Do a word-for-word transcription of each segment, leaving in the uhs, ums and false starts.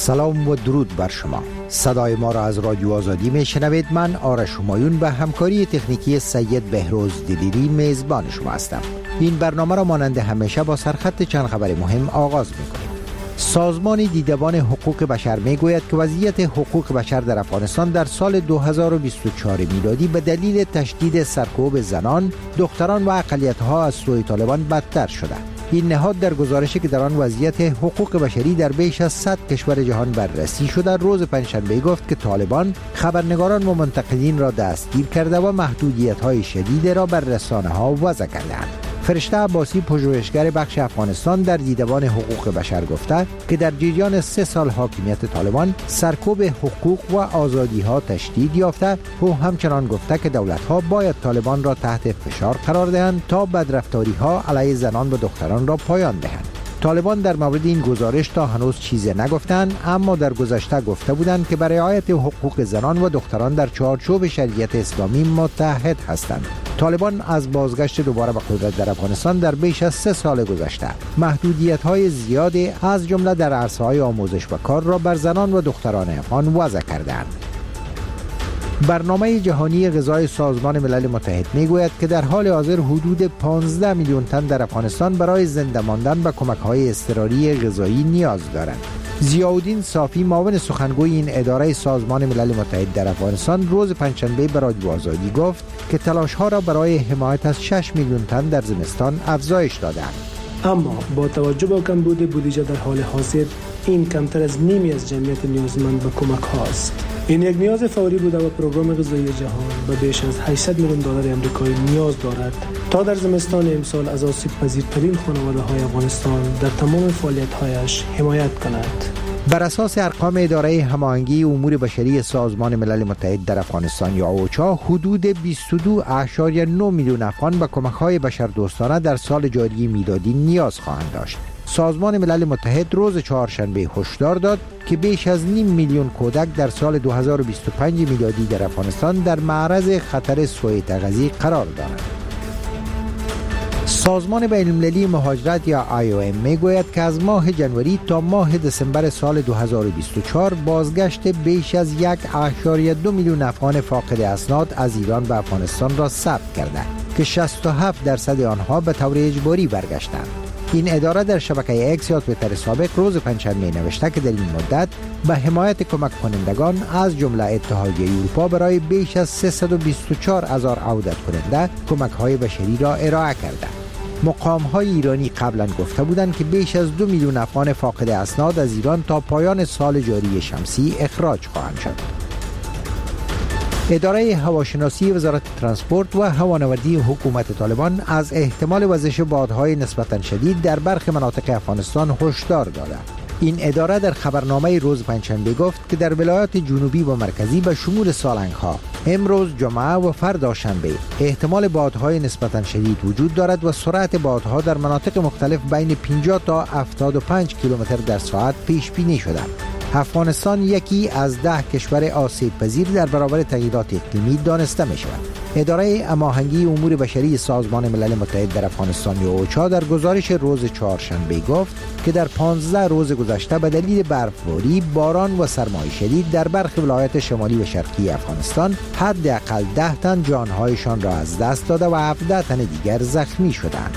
سلام و درود بر شما. صدای ما را از رادیو آزادی می شنوید. من آرش همایون به همکاری تکنیکی سید بهروز دلیری میزبان شما هستم. این برنامه را مانند همیشه با سرخط چند خبر مهم آغاز می کنیم. سازمان دیدبان حقوق بشر می گوید که وضعیت حقوق بشر در افغانستان در سال دو هزار و بیست و چهار میلادی به دلیل تشدید سرکوب زنان، دختران و اقلیت‌ها از سوی طالبان بدتر شده. این نهاد در گزارشی که در آن وضعیت حقوق بشری در بیش از صد کشور جهان بررسی شده روز پنجشنبه گفت که طالبان خبرنگاران و منتقدین را دستگیر کرده و محدودیت‌های شدید را بر رسانه‌ها وضع کردند. فرشته عباسی، پژوهشگر بخش افغانستان در دیدبان حقوق بشر گفته که در جریان سه سال حاکمیت طالبان سرکوب حقوق و آزادی‌ها تشدید یافته. او همچنان گفته که دولت‌ها باید طالبان را تحت فشار قرار دهند تا بدرفتاری‌ها علیه زنان و دختران را پایان دهند. طالبان در مورد این گزارش تا هنوز چیزی نگفتند، اما در گذشته گفته بودند که برای رعایت حقوق زنان و دختران در چارچوب شریعت اسلامی متحد هستند. طالبان از بازگشت دوباره به قدرت در افغانستان در بیش از سه سال گذشته محدودیت‌های زیادی از جمله در عرصه‌های آموزش و کار را بر زنان و دختران افغان وضع کردند. برنامه جهانی غذای سازمان ملل متحد میگوید که در حال حاضر حدود پانزده میلیون تن در افغانستان برای زنده ماندن به کمک‌های اضطراری غذایی نیاز دارند. ضیاءالدین صافی، معاون سخنگوی این اداره سازمان ملل متحد در افغانستان، روز پنجشنبه به رادیو آزادی گفت که تلاش‌ها را برای حمایت از شش میلیون تن در زمستان افزایش دادند. اما با توجه به کمبود بودجه در حال حاضر این کمتر از نیمی از جمعیت نیازمند به کمک هاست. این یک نیاز فوری بوده و پروگرام غذایی جهان به بیش از هشتصد میلیون دلار آمریکایی نیاز دارد تا در زمستان امسال از آسیب پذیرترین خانواده های افغانستان در تمام فعالیت هایش حمایت کند. بر اساس ارقام اداره هماهنگی امور بشری سازمان ملل متحد در افغانستان یا اوچا، حدود بیست و دو ممیز نه میلیون افغان به کمک‌های بشردوستانه در سال جاری میلادی نیاز خواهند داشت. سازمان ملل متحد روز چهارشنبه هشدار داد که بیش از نیم میلیون کودک در سال دو هزار و بیست و پنج میلادی در افغانستان در معرض خطر سوء تغذیه قرار دارند. سازمان بین‌المللی مهاجرت یا آی او ام میگوید که از ماه جنوری تا ماه دسامبر سال دو هزار و بیست و چهار بازگشت بیش از یک ممیز دو میلیون افغان فاقد اسناد از ایران به افغانستان را ثبت کرده که شصت و هفت درصد آنها به طور اجباری برگشتند. این اداره در شبکه اکس یا توییتر سابق روز پنجشنبه نوشته که در این مدت به حمایت کمک کنندگان از جمله اتحادیه اروپا برای بیش از سیصد و بیست و چهار هزار عودت کننده کمک‌های بشری را ارائه کرده. مقام‌های ایرانی قبلا گفته بودند که بیش از دو میلیون افغان فاقد اسناد از ایران تا پایان سال جاری شمسی اخراج خواهند شد. اداره هواشناسی وزارت ترانسپورت و هوانوردی حکومت طالبان از احتمال وزش بادهای نسبتاً شدید در برخی مناطق افغانستان هشدار داده. این اداره در خبرنامه روز پنجشنبه گفت که در ولایات جنوبی و مرکزی به شمول سالنگ‌ها امروز جمعه و فردا شنبه احتمال بادهای نسبتاً شدید وجود دارد و سرعت بادها در مناطق مختلف بین پنجاه تا هفتاد و پنج کیلومتر در ساعت پیش بینی شده. افغانستان یکی از ده کشور آسیب پذیر در برابر تغییرات اقلیمی دانسته می شود. اداره هماهنگی امور بشری سازمان ملل متحد در افغانستان یا اوچا در گزارش روز چهارشنبه گفت که در پانزده روز گذشته به دلیل برفباری، باران و سرمای شدید در برخی ولایات شمالی و شرقی افغانستان حداقل ده تن جانهایشان را از دست داده و هفده تن دیگر زخمی شدند.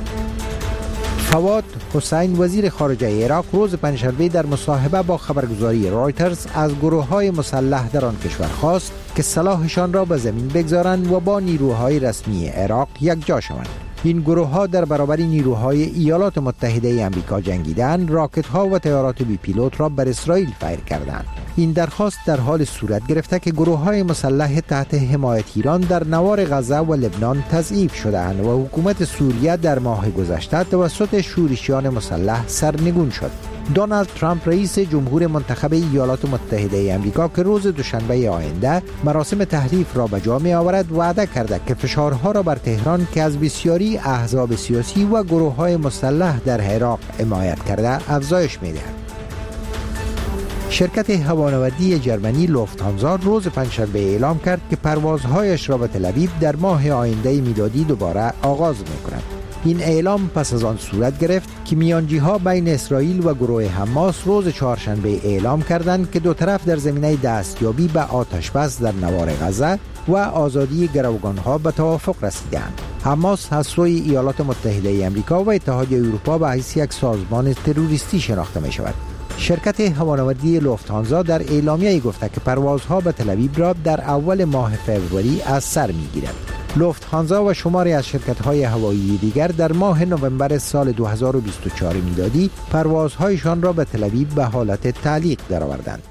فواد حسین، وزیر خارجه عراق، روز پنجشنبه در مصاحبه با خبرگزاری رایترز از گروه‌های مسلح در آن کشور خواست که سلاحشان را به زمین بگذارند و با نیروهای رسمی عراق یکجا شوند. این گروه‌ها در برابر نیروهای ایالات متحده آمریکا جنگیدند، راکت‌ها و طیارات بی پیلوت را بر اسرائیل فیر کردند. این درخواست در حال صورت گرفته که گروه‌های مسلح تحت حمایت ایران در نوار غزه و لبنان تضعیف شده‌اند و حکومت سوریه در ماه گذشته توسط شورشیان مسلح سرنگون شد. دونالد ترامپ، رئیس جمهور منتخب ایالات متحده آمریکا، که روز دوشنبه آینده مراسم تحریف را به جا می‌آورد، وعده کرده که فشارها را بر تهران که از بسیاری احزاب سیاسی و گروه‌های مسلح در عراق حمایت کرده افزایش می‌دهد. شرکت هوانوردی جرمنی لوفت‌هانزا روز پنجشنبه اعلام کرد که پروازهایش را به تل آویو در ماه آینده میلادی دوباره آغاز می‌کند. این اعلام پس از آن صورت گرفت که میانجی‌ها بین اسرائیل و گروه حماس روز چهارشنبه اعلام کردند که دو طرف در زمینه دستیابی به آتش بس در نوار غزه و آزادی گروگان‌ها به توافق رسیدند. حماس از سوی ایالات متحده آمریکا و اتحادیه اروپا به حیث یک سازمان تروریستی شناخته می شود. شرکت هوانوردی لوفت‌هانزا در اعلامیه گفته که پروازها به تل‌آویو را در اول ماه فوریه از سر می‌گیرد. لوفت‌هانزا و شماری از شرکت‌های هوایی دیگر در ماه نوامبر سال دو هزار و بیست و چهار میلادی پروازهایشان را به تل‌آویو به حالت تعلیق درآوردند.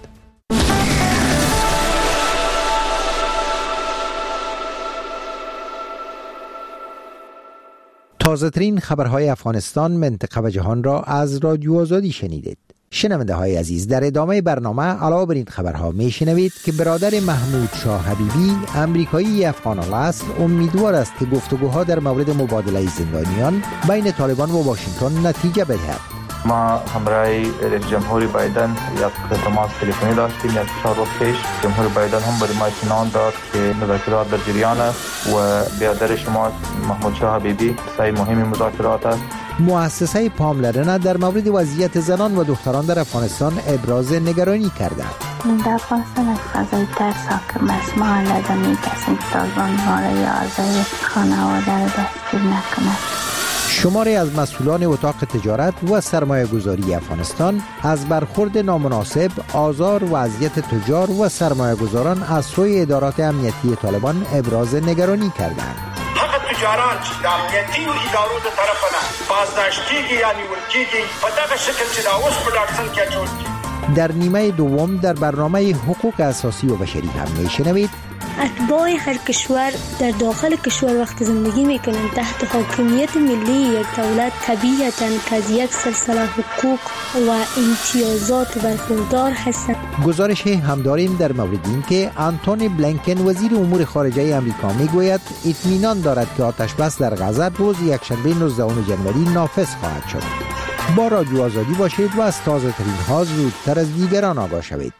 تازه ترین خبرهای افغانستان، منطقه و جهان را از رادیو آزادی شنیدید. شنونده های عزیز، در ادامه برنامه علاوه بر این خبرها می شنوید که برادر محمود شاه حبیبی امریکایی افغان الاصل امیدوار است که گفتگوها در مورد مبادله زندانیان بین طالبان و واشنگتن نتیجه بدهد. ما همراه رئیس جمهور بایدن یک تماس تلفنی داشتیم یک چهار روز پیش. جمهور بایدن هم برای ما اطمینان داد که مذاکرات در جریان است و برادر شما محمود شاه حبیبی سعی مهم مذاکرات است. مؤسسه پاملرنه در مورد وضعیت زنان و دختران در افغانستان ابراز نگرانی کرده. در افغانستان از فضای ترس حاکم است. ما لازم می‌کسیم که طالبان ما را یا اعضای خانواده را دستگیر نکند. شماری از مسئولان اتاق تجارت و سرمایه گذاری افغانستان از برخورد نامناسب، آزار و اذیت تجار و سرمایه گذاران از سوی ادارات امنیتی طالبان ابراز نگرانی کردند. هغه تجاران چې د امنیتي ادارو د طرفه نه بازداشت کیږي یا نیول کیږي په دغه شکل چې دا اوس په ډاکسن کې اچول کیږي. در نیمه دوم در برنامه حقوق اساسی و بشری هم میشنوید اتباع هر کشور در داخل کشور وقت زندگی میکنند تحت حاکمیت ملی یک دولت طبیعتاً که از یک سلسله حقوق و امتیازات برخوردار هستند. گزارش هم داریم در مورد این که آنتونی بلینکن وزیر امور خارجه آمریکا میگوید اطمینان دارد که آتش بس در غزه روز یکشنبه نوزدهم ژانویه نافذ خواهد شد. با رادیو آزادی باشید و از تازه ترین ها زودتر از دیگران آگاه شوید.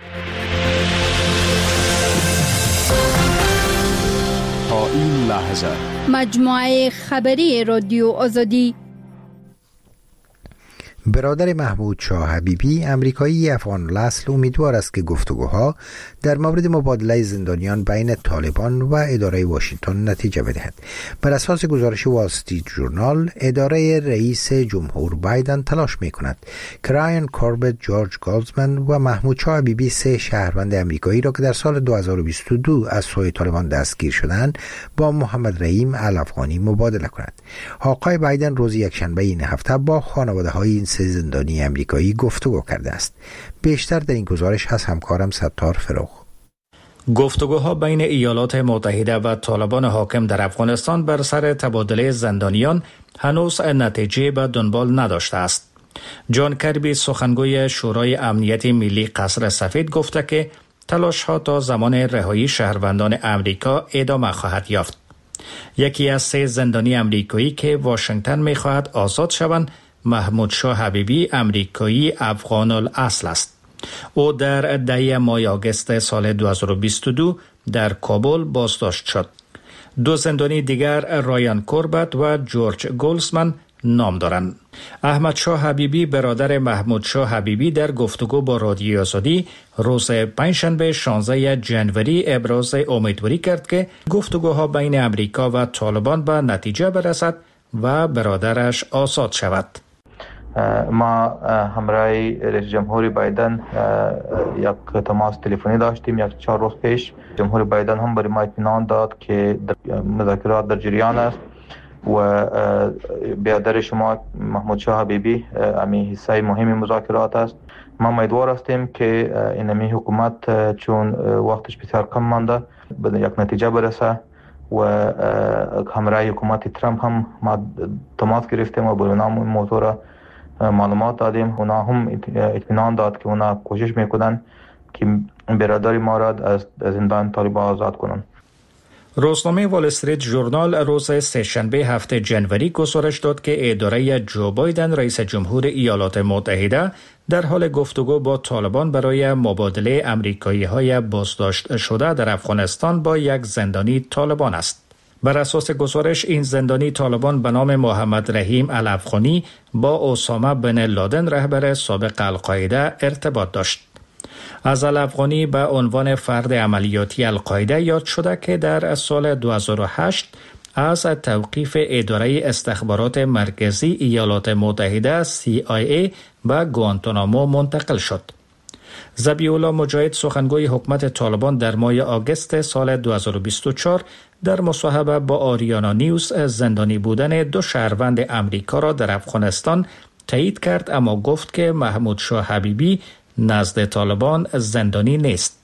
تا این لحظه مجموعه خبری رادیو آزادی. برادر محمود شاه حبیبی امریکایی افغان الاصل امیدوار است که گفتگوها در مورد مبادله زندانیان بین طالبان و اداره واشنگتن نتیجه بدهد. بر اساس گزارش وال استریت ژورنال، اداره رئیس جمهور بایدن تلاش می‌کند که رایان کوربت، جورج گالزمن و محمود شاه حبیبی، سه شهروند امریکایی را که در سال دو هزار و بیست و دو از سوی طالبان دستگیر شدند با محمد رحیم الافغانی مبادله کند. آقای بایدن روز یکشنبه این هفته با خانواده‌های این سه زندانی امریکایی گفتگو کرده است. بیشتر در این گزارش از همکارم ستار فروغ. گفتگوها بین ایالات متحده و طالبان حاکم در افغانستان بر سر تبادله زندانیان هنوز نتیجه به دنبال نداشته است. جان کربی، سخنگوی شورای امنیت ملی قصر سفید، گفته که تلاش‌ها تا زمان رهایی شهروندان امریکا ادامه خواهد یافت. یکی از سه زندانی امریکایی که واشنگتن می‌خواهد آزاد شوند، محمود شاه حبیبی امریکایی افغان الاصل است. او در دهه ماه آگوست سال دو هزار و بیست و دو در کابل بازداشت شد. دو زندانی دیگر، رایان کوربت و جورج گولزمن، نام دارند. احمد شاه حبیبی، برادر محمود شاه حبیبی، در گفتگو با رادیو آزادی روز پنجشنبه شانزده ژانویه ابراز امیدواری کرد که گفتگوها بین امریکا و طالبان به نتیجه برسد و برادرش آزاد شود. ما همراه رئیس جمهور بایدن یک تماس تلفنی داشتیم یک چهار روز پیش. جمهور بایدن هم برای ما اطمینان داد که مذاکرات در جریان است و برادر شما محمود شاه حبیبی امی حصه مهم مذاکرات است. ما امیدوار هستیم که این امی حکومت چون وقتش بسیار کم مانده به یک نتیجه برسه و همراه حکومت ترامپ هم ما تماس گرفتیم و به نام موضوع معلومات دادیم. اونا هم اطمینان داد که اونا کوشش میکنن که برادری ما را از زندان طالبان آزاد کنن. روزنامه وال استریت ژورنال روز سه‌شنبه هفتم ژانویه گزارش داد که اداره جو بایدن رئیس جمهور ایالات متحده در حال گفتگو با طالبان برای مبادله امریکایی های بازداشت شده در افغانستان با یک زندانی طالبان است. بر اساس گزارش این زندانی طالبان به نام محمد رحیم الافغانی با اسامه بن لادن رهبر سابق القاعده ارتباط داشت. از الافغانی به عنوان فرد عملیاتی القاعده یاد شده که در سال دو هزار و هشت از توقیف اداره استخبارات مرکزی ایالات متحده سی آی ای به گوانتانامو منتقل شد. ذبیح الله مجاهد سخنگوی حکومت طالبان در ماه آگوست سال دو هزار و بیست و چهار در مصاحبه با آریانا نیوز زندانی بودن دو شهروند امریکا را در افغانستان تایید کرد، اما گفت که محمود شاه حبیبی نزد طالبان زندانی نیست.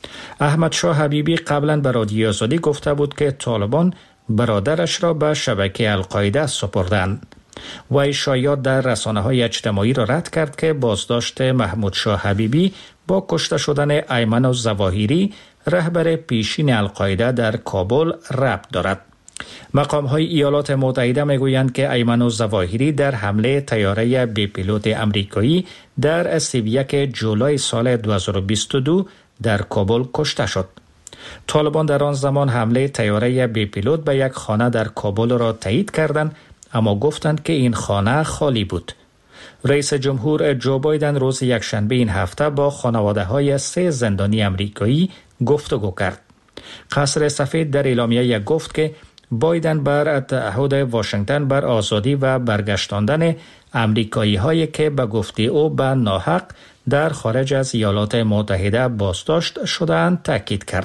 احمد شاه حبیبی قبلا به رادیو آزادی گفته بود که طالبان برادرش را به شبکه القاعده سپردند. وی شایعات در رسانه‌های اجتماعی را رد کرد که بازداشت محمود شاه حبیبی با کشته شدن ایمن الظواهری رهبر پیشین القاعده در کابل ربط دارد. مقام‌های ایالات متحده میگویند که ایمن الظواهری در حمله طیاره بی پیلوت امریکایی در سی و یک جولای سال دو هزار و بیست و دو در کابل کشته شد. طالبان در آن زمان حمله طیاره بی پیلوت به یک خانه در کابل را تایید کردند، اما گفتند که این خانه خالی بود. رئیس جمهور جو بایدن روز یکشنبه این هفته با خانواده های سه زندانی امریکایی گفتگو کرد. قصر سفید در اعلامیه گفت که بایدن بر تعهد واشنگتن بر آزادی و برگشتاندن امریکایی هایی که به گفته او به ناحق در خارج از ایالات متحده بازداشت شده‌اند تاکید کرد.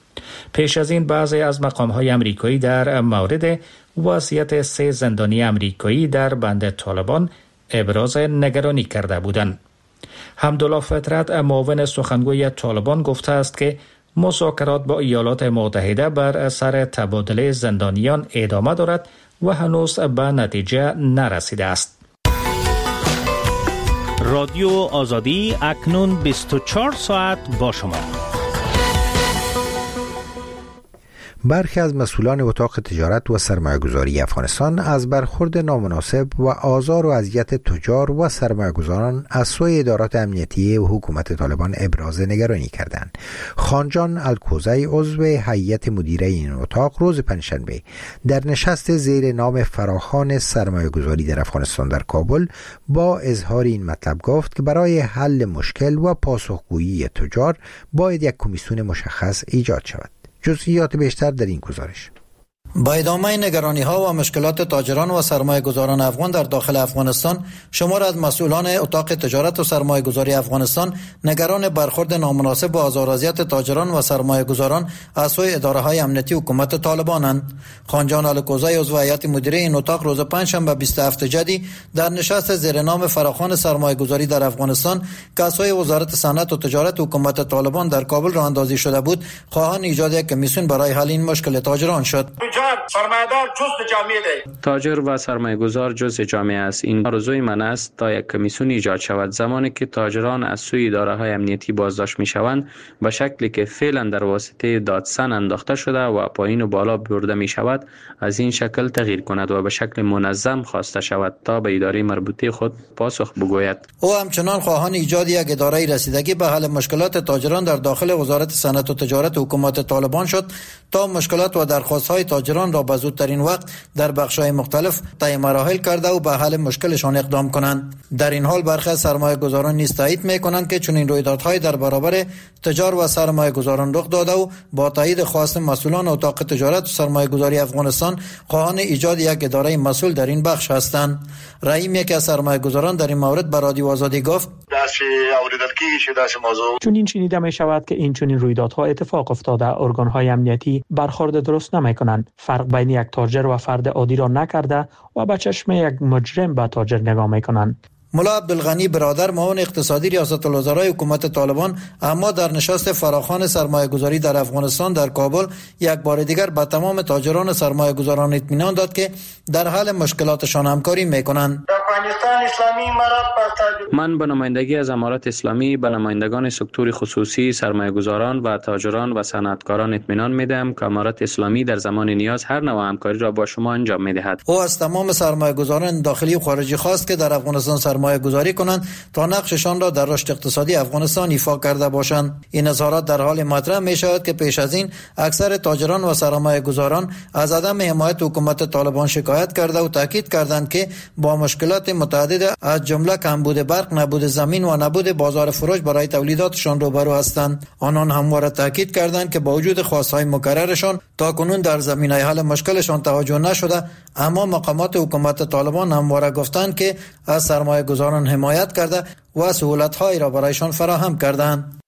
پیش از این بعضی از مقام‌های امریکایی در مورد وضعیت سه زندانی امریکایی در بند طالبان ابراز نگرانی کرده بودند. حمدالله فطرت معاون سخنگوی طالبان گفته است که مذاکرات با ایالات متحده بر سر تبادله زندانیان ادامه دارد و هنوز به نتیجه نرسیده است. رادیو آزادی اکنون بیست و چهار ساعت با شما. برخی از مسئولان اتاق تجارت و سرمایه‌گذاری افغانستان از برخورد نامناسب و آزار و اذیت تجار و سرمایه‌گذاران از سوی ادارات امنیتی و حکومت طالبان ابراز نگرانی کردند. خانجان الکوزی عضو هیئت مدیره این اتاق روز پنجشنبه در نشست زیر نام فراخوان سرمایه‌گذاری در افغانستان در کابل با اظهار این مطلب گفت که برای حل مشکل و پاسخگویی تجار باید یک کمیسیون مشخص ایجاد شود. جزئیات بیشتر در این گزارش. با ادامه نگرانی ها و مشکلات تاجران و سرمایه گذاران افغان در داخل افغانستان، شمار از مسئولان اتاق تجارت و سرمایه گذاری افغانستان نگران برخورد نامناسب با آزار و اذیت تاجران و سرمایه گذاران از سوی اداره های امنیتی حکومت طالبانند. خانجان الکوزی عضو هیئت مدیره این اتاق روز پنجشنبه بیست و هفتم جدی در نشست زیر نام فراخوان سرمایه گذاری در افغانستان که از سوی وزارت صنعت و تجارت حکومت طالبان در کابل راه اندازی شده بود، خواهان ایجاد یک کمیسیون برای حل این مشکل تاجران شد. سرمایه‌دار جزء جامعه است. تاجر و سرمایه‌گذار جزء جامعه است. این آرزوی من است تا یک کمیسیون ایجاد شود. زمانی که تاجران از سوی اداره‌های امنیتی بازداشت می‌شوند، به شکلی که فعلا در واسطه دادسن انداخته شده و پایین و بالا برده می‌شود، از این شکل تغییر کند و به شکل منظم خواسته شود تا به اداره مربوطه خود پاسخ بگوید. او همچنان خواهان ایجاد یک اداره رسیدگی به حل مشکلات تاجران در داخل وزارت صنعت و تجارت حکومت طالبان شد تا مشکلات و درخواست‌های تاجران را به زودترین وقت در بخش‌های مختلف طی مراحل کرده و به حل مشکلشان اقدام کنند. در این حال برخی از سرمایه‌گذاران نیز تایید می‌کنند که چنین رویدادهای در برابر تجار و سرمایه‌گذاران رخ داده و با تایید خواست مسئولان اتاق تجارت و سرمایه‌گذاری افغانستان خواهان ایجاد یک اداره مسئول در این بخش هستند. رحیم، یکی از سرمایه‌گذاران، در این مورد به رادیو آزادی گفت: داسی اوریدل کیږي داسی موضوع چون این شنیده می شود که این چنین رویدادها اتفاق افتاده، ارگان‌های امنیتی برخورد درست نمی‌کنند، فرق بین یک تاجر و فرد عادی را نکرده و به چشم یک مجرم به تاجر نگاه می‌کنند. ملا عبدالغنی برادر، معاون اقتصادی ریاست الوزرای حکومت طالبان، اما در نشست فراخوان سرمایه گذاری در افغانستان در کابل یک بار دیگر به تمام تاجران سرمایه گذاران اطمینان داد که در حل مشکلاتشان همکاری میکنند. دا افغانستان اسلامی امارات من به نمایندگی از امارات اسلامی به نمایندگان سکتور خصوصی، سرمایه‌گذاران و تاجران و صنعتکاران اطمینان میدهم که امارات اسلامی در زمان نیاز هر نوع همکاری را با شما انجام میدهد. او از تمام سرمایه‌گذاران داخلی و خارجی خواست که در افغانستان سرمایه‌گذاری کنند تا نقششان را در رشد اقتصادی افغانستان ایفا کرده باشند. این اظهارات در حال مطرح می شود که پیش از این اکثر تاجران و سرمایه‌گذاران از عدم حمایت حکومت طالبان شکایت کرده و تاکید کردند که با مشکلات متعدد از جمله کمبود برق، نبود زمین و نبود بازار فروش برای تولیداتشان روبرو هستند. آنان همواره تاکید کردند که با وجود خواستهای مکررشان تاکنون در زمینه حل مشکلشان توجه نشده، اما مقامات حکومت طالبان همواره گفتند که از سرمایه‌گذاران حمایت کرده و سهولت‌هایی را برایشان فراهم کردند.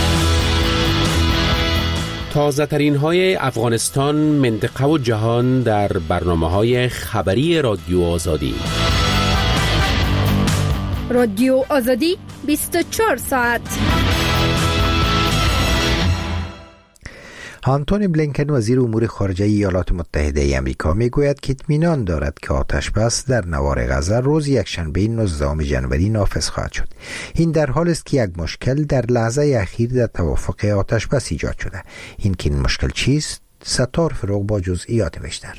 تازه ترین های افغانستان، منطقه و جهان در برنامه های خبری رادیو آزادی. رادیو آزادی بیست و چهار ساعت. آنتونی بلینکن وزیر امور خارجه ایالات متحده ای آمریکا میگوید که اطمینان دارد که آتشبس در نوار غزه روز یکشنبه نوزدهم ژانویه نافذ خواهد شد. این در حالی است که یک مشکل در لحظه اخیر در توافق آتشبس ایجاد شده. این که این مشکل چیست؟ ستار فروغ با جزئیات بیشتر.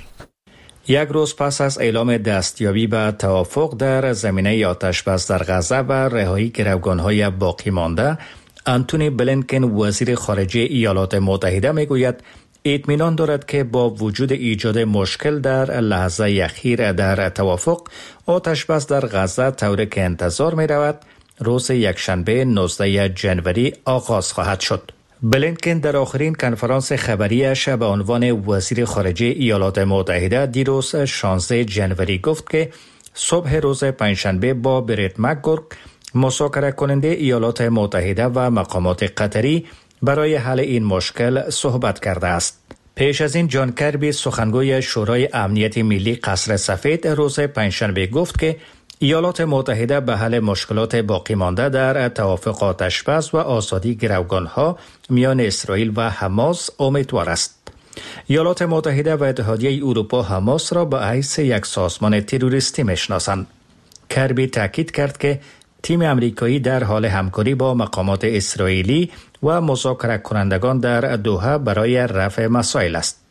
یک روز پس از اعلام دستیابی به توافق در زمینه آتشبس در غزه و رهایی گروگان‌های باقی مانده، آنتونی بلینکن وزیر خارجه ایالات متحده میگوید اطمینان دارد که با وجود ایجاد مشکل در لحظه اخیر در توافق، آتشبس در غزه طوری که انتظار می رود روز یکشنبه نوزدهم ژانویه آغاز خواهد شد. بلینکن در آخرین کنفرانس خبریش به عنوان وزیر خارجه ایالات متحده دیروز شانزدهم ژانویه گفت که صبح روز پنجشنبه با بریت مکگورک، مذاکره کننده ایالات متحده و مقامات قطری برای حل این مشکل صحبت کرده است. پیش از این جان کربی سخنگوی شورای امنیت ملی قصر سفید روز پنجشنبه گفت که ایالات متحده به حل مشکلات باقی مانده در توافق آتشبس و آزادی گروگان‌ها میان اسرائیل و حماس امیدوار است. ایالات متحده و اتحادیه اروپا حماس را به حیث یک سازمان تروریستی میشناسند. کربی تاکید کرد که تیم امریکایی در حال همکاری با مقامات اسرائیلی و مذاکره کنندگان در دوحه برای رفع مسائل است.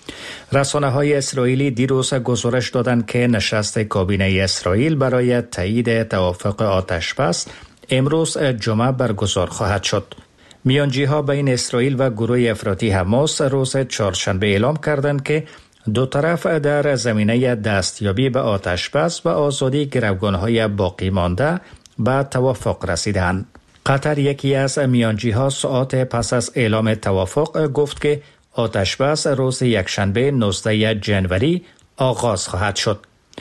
رسانه‌های اسرائیلی دیروز گزارش دادند که نشست کابینه اسرائیل برای تایید توافق آتشبس امروز جمعه برگزار خواهد شد. میانجی‌ها بین اسرائیل و گروه افراطی حماس روز چهارشنبه اعلام کردند که دو طرف در زمینه دستیابی به آتشبس و آزادی گروگان‌های باقی مانده به توافق رسیدند. قطر یکی از میانجی‌ها ساعات پس از اعلام توافق گفت که آتشبس روز یکشنبه نوزدهم ژانویه آغاز خواهد شد.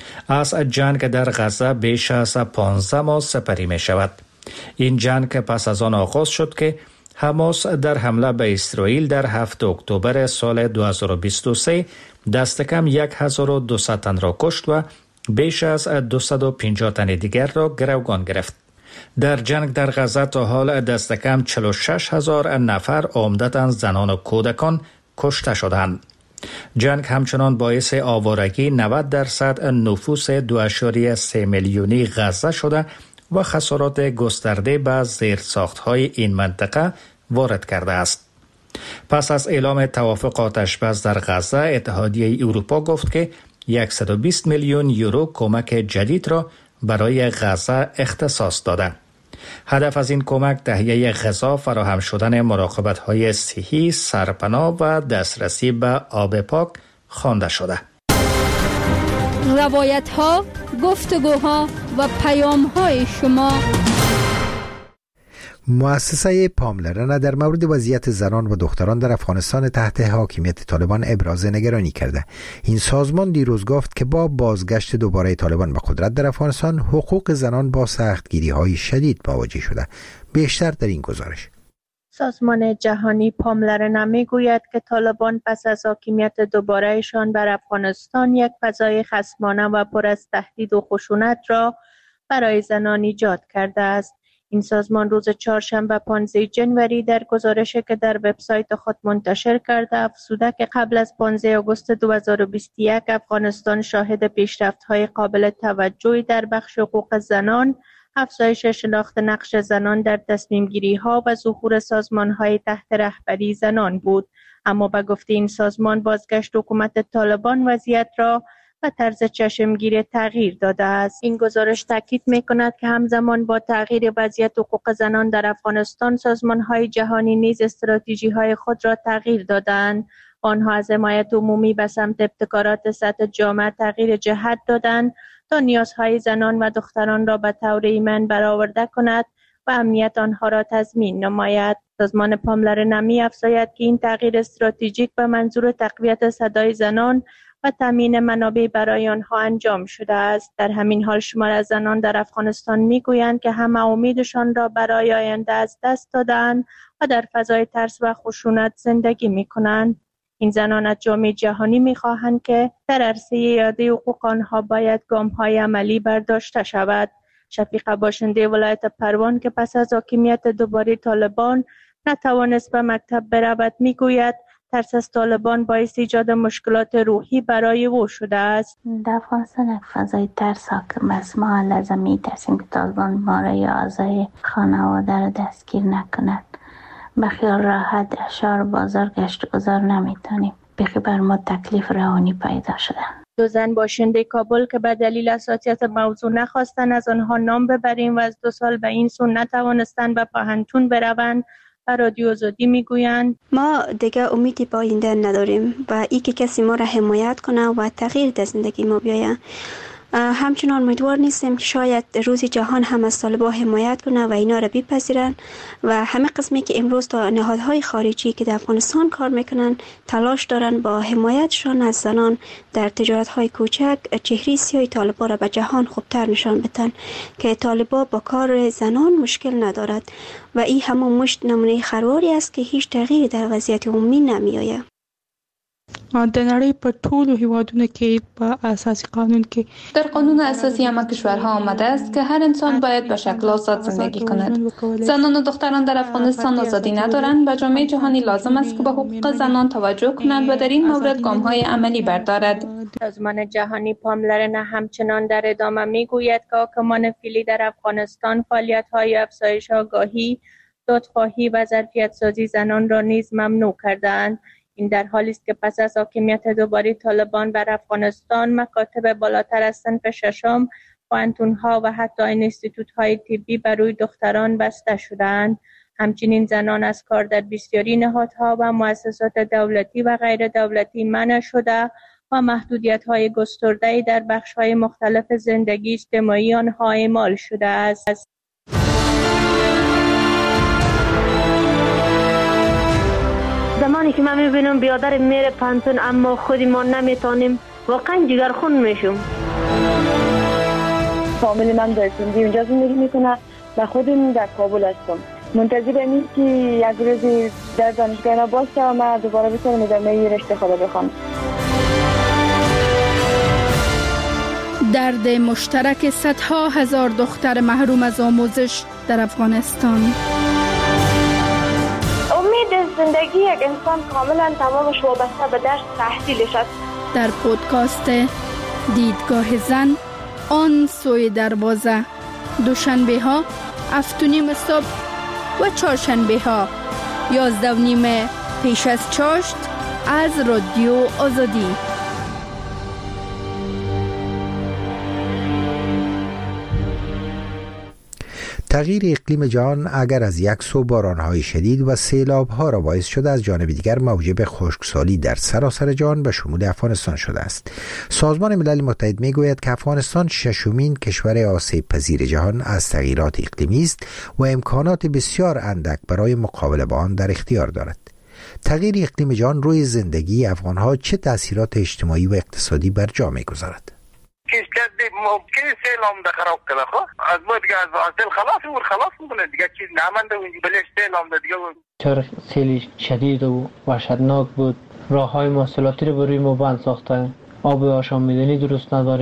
از جنگ در غزه بیش از پانزده ماه سپری می شود. این جنگ پس از آن آغاز شد که حماس در حمله به اسرائیل در هفتم اکتبر سال دو هزار و بیست و سه دست کم هزار و دویست تن را کشت و بیش از دویست و پنجاه تن دیگر را گروگان گرفت. در جنگ در غزه تا حال دست کم چهل و شش هزار نفر عمدتاً زنان و کودکان کشته شدند. جنگ همچنان باعث آوارگی نود درصد نفوس دو اشاریه سه میلیونی غزه شده و خسارات گسترده به زیرساخت‌های این منطقه وارد کرده است. پس از اعلام توافق آتشبس در غزه، اتحادیه اروپا گفت که صد و بیست میلیون یورو کمک جدید را برای غزه اختصاص داده. هدف از این کمک تهیه غذا، فراهم شدن مراقبت‌های صحی، سرپناه و دسترسی به آب پاک خوانده شده. روایت‌ها، گفتگوها و پیام‌های شما. مؤسسه پاملرنه در مورد وضعیت زنان و دختران در افغانستان تحت حاکمیت طالبان ابراز نگرانی کرده. این سازمان دیروز گفت که با بازگشت دوباره طالبان به قدرت در افغانستان، حقوق زنان با سختگیری‌های شدید مواجه شده. بیشتر در این گزارش. سازمان جهانی پاملرنه میگوید که طالبان پس از حاکمیت دوبارهشان بر افغانستان یک فضای خصمانه و پر از تهدید و خشونت را برای زنان ایجاد کرده است. این سازمان روز چهارشنبه پانزده ژانویه در گزارشی که در وبسایت خود منتشر کرده افزوده که قبل از پانزده آگوست دو هزار و بیست و یک افغانستان شاهد پیشرفت‌های قابل توجهی در بخش حقوق زنان، افزایش شناخت نقش زنان در تصمیم گیری ها و ظهور سازمان های تحت رهبری زنان بود. اما به گفته این سازمان بازگشت حکومت طالبان وضعیت را و طرز چشمگیری تغییر داده است. این گزارش تاکید می‌کند که همزمان با تغییر وضعیت حقوق زنان در افغانستان سازمان‌های جهانی نیز استراتژی‌های خود را تغییر دادند. آنها از حمایت عمومی به سمت ابتکارات سطح جامعه تغییر جهت دادند تا نیازهای زنان و دختران را به طور ایمن برآورده کند و امنیت آنها را تضمین نماید. سازمان پاملر نمی افزاید که این تغییر استراتژیک به منظور تقویت صدای زنان و تامین منابع برای آنها انجام شده است. در همین حال شمار از زنان در افغانستان میگویند که همه امیدشان را برای آینده از دست دادند و در فضای ترس و خشونت زندگی میکنند. این زنان از جامعه جهانی میخواهند که در عرصه اعاده حقوق آنها باید گام‌های عملی برداشته شود. شفیقه باشنده ولایت پروان که پس از حاکمیت دوباره طالبان نتوانست به مکتب برود میگوید ترس از طالبان باعث ایجاد مشکلات روحی برای او شده است. در افغانستان یک فضای ترس حاکم است. ما لازم می‌ترسیم که طالبان ما را یا اعضای خانواده را دستگیر نکند. به خیال راحت در شهر بازار گشت و گذار نمیتونیم. بخی بر ما تکلیف روانی پیدا شده. دو زن باشنده کابل که به دلیل حساسیت موضوع نخواستن از آنها نام ببریم و از دو سال به این سو نتوانستن به پهنتون بروند و رادیو آزادی میگویند ما دیگه امیدی به آینده نداریم و ای که کسی ما را حمایت کنه و تغییر در زندگی ما بیاید. همچنان امیدوار نیستیم که شاید روزی جهان هم از طالبان حمایت کنه و اینا را بپذیرن و همه قسمی که امروز تا نهادهای خارجی که در افغانستان کار میکنن تلاش دارن با حمایتشان از زنان در تجارت‌های کوچک چهره سیاه طالبان را به جهان خوبتر نشان بدن که طالبان با کار زنان مشکل ندارد و این همون مشت نمونه خرواری است که هیچ تغییری در وضعیت عمومی نمیآید. در نړۍ په ټولو هیوادونو کې په اساسي قانون کې در قانون اساسی همه کشورها آمده است که هر انسان باید به شکل آزاد زندگی کند. زنان و دختران در افغانستان آزادی ندارند و جامعه جهانی لازم است که به حقوق زنان توجه کند و در این مورد گام‌های عملی بردارد. سازمان جهانی پاملر نه همچنان در ادامه میگوید که حاکمان فعلی در افغانستان فعالیت‌های افزایش آگاهی، دادخواهی و ظرفیت‌سازی زنان را نیز ممنوع کردند. این در حالی است که پس از حاکمیت دوباره طالبان بر افغانستان مکاتب بالاتر از صنف ششم، پوهنتون‌ها و حتی اینستیتوت‌های طبی برای دختران بسته شدند. همچنین زنان از کار در بسیاری نهادها و مؤسسات دولتی و غیر دولتی منع شده و محدودیت‌های گسترده‌ای در بخش‌های مختلف زندگی اجتماعی آنها اعمال شده است. زمانی که من میبینم بیادر میره پانتون اما خودی ما نمیتونیم واقعا جگرخون میشم. فامیل من در سندی اونجا زندگی میکنه و خودم در کابل هستم. منتظر اینیم که یک روزی در دانشگاه باشه و من دوباره بتونم ادامه رشته خدا بخوام. درد مشترک صدها هزار دختر محروم از آموزش در افغانستان. زندگی یک انسان کاملا تمامش وابسته به درس تحصیلش است. در پودکاست دیدگاه زن آن سوی دروازه، دوشنبه ها هفت و نیم صبح و چهارشنبه ها یازده و نیم پیش از چاشت از رادیو آزادی. تغییر اقلیم جهان اگر از یک سو بارانهای شدید و سیلابها را باعث شده، از جانب دیگر موجب خشکسالی در سراسر جهان به شمول افغانستان شده است. سازمان ملل متحد میگوید که افغانستان ششمین کشور آسیب پذیر جهان از تغییرات اقلیمی است و امکانات بسیار اندک برای مقابله با آن در اختیار دارد. تغییر اقلیم جهان روی زندگی افغانها چه تأثیرات اجتماعی و اقتصادی بر جامعه گذارد؟ کشکده ممکن سیلام ده خراب کنه. خب از ما دیگه از حاصل خلاص مون خلاص میکنه دیگه، چیز نمانده اونجا بلش سیلام ده دیگه. چرا سیل شدید و وحشتناک بود، راه های مواصلاتی رو بروی ما بند ساختن، آب آشامیدنی درست نداریم.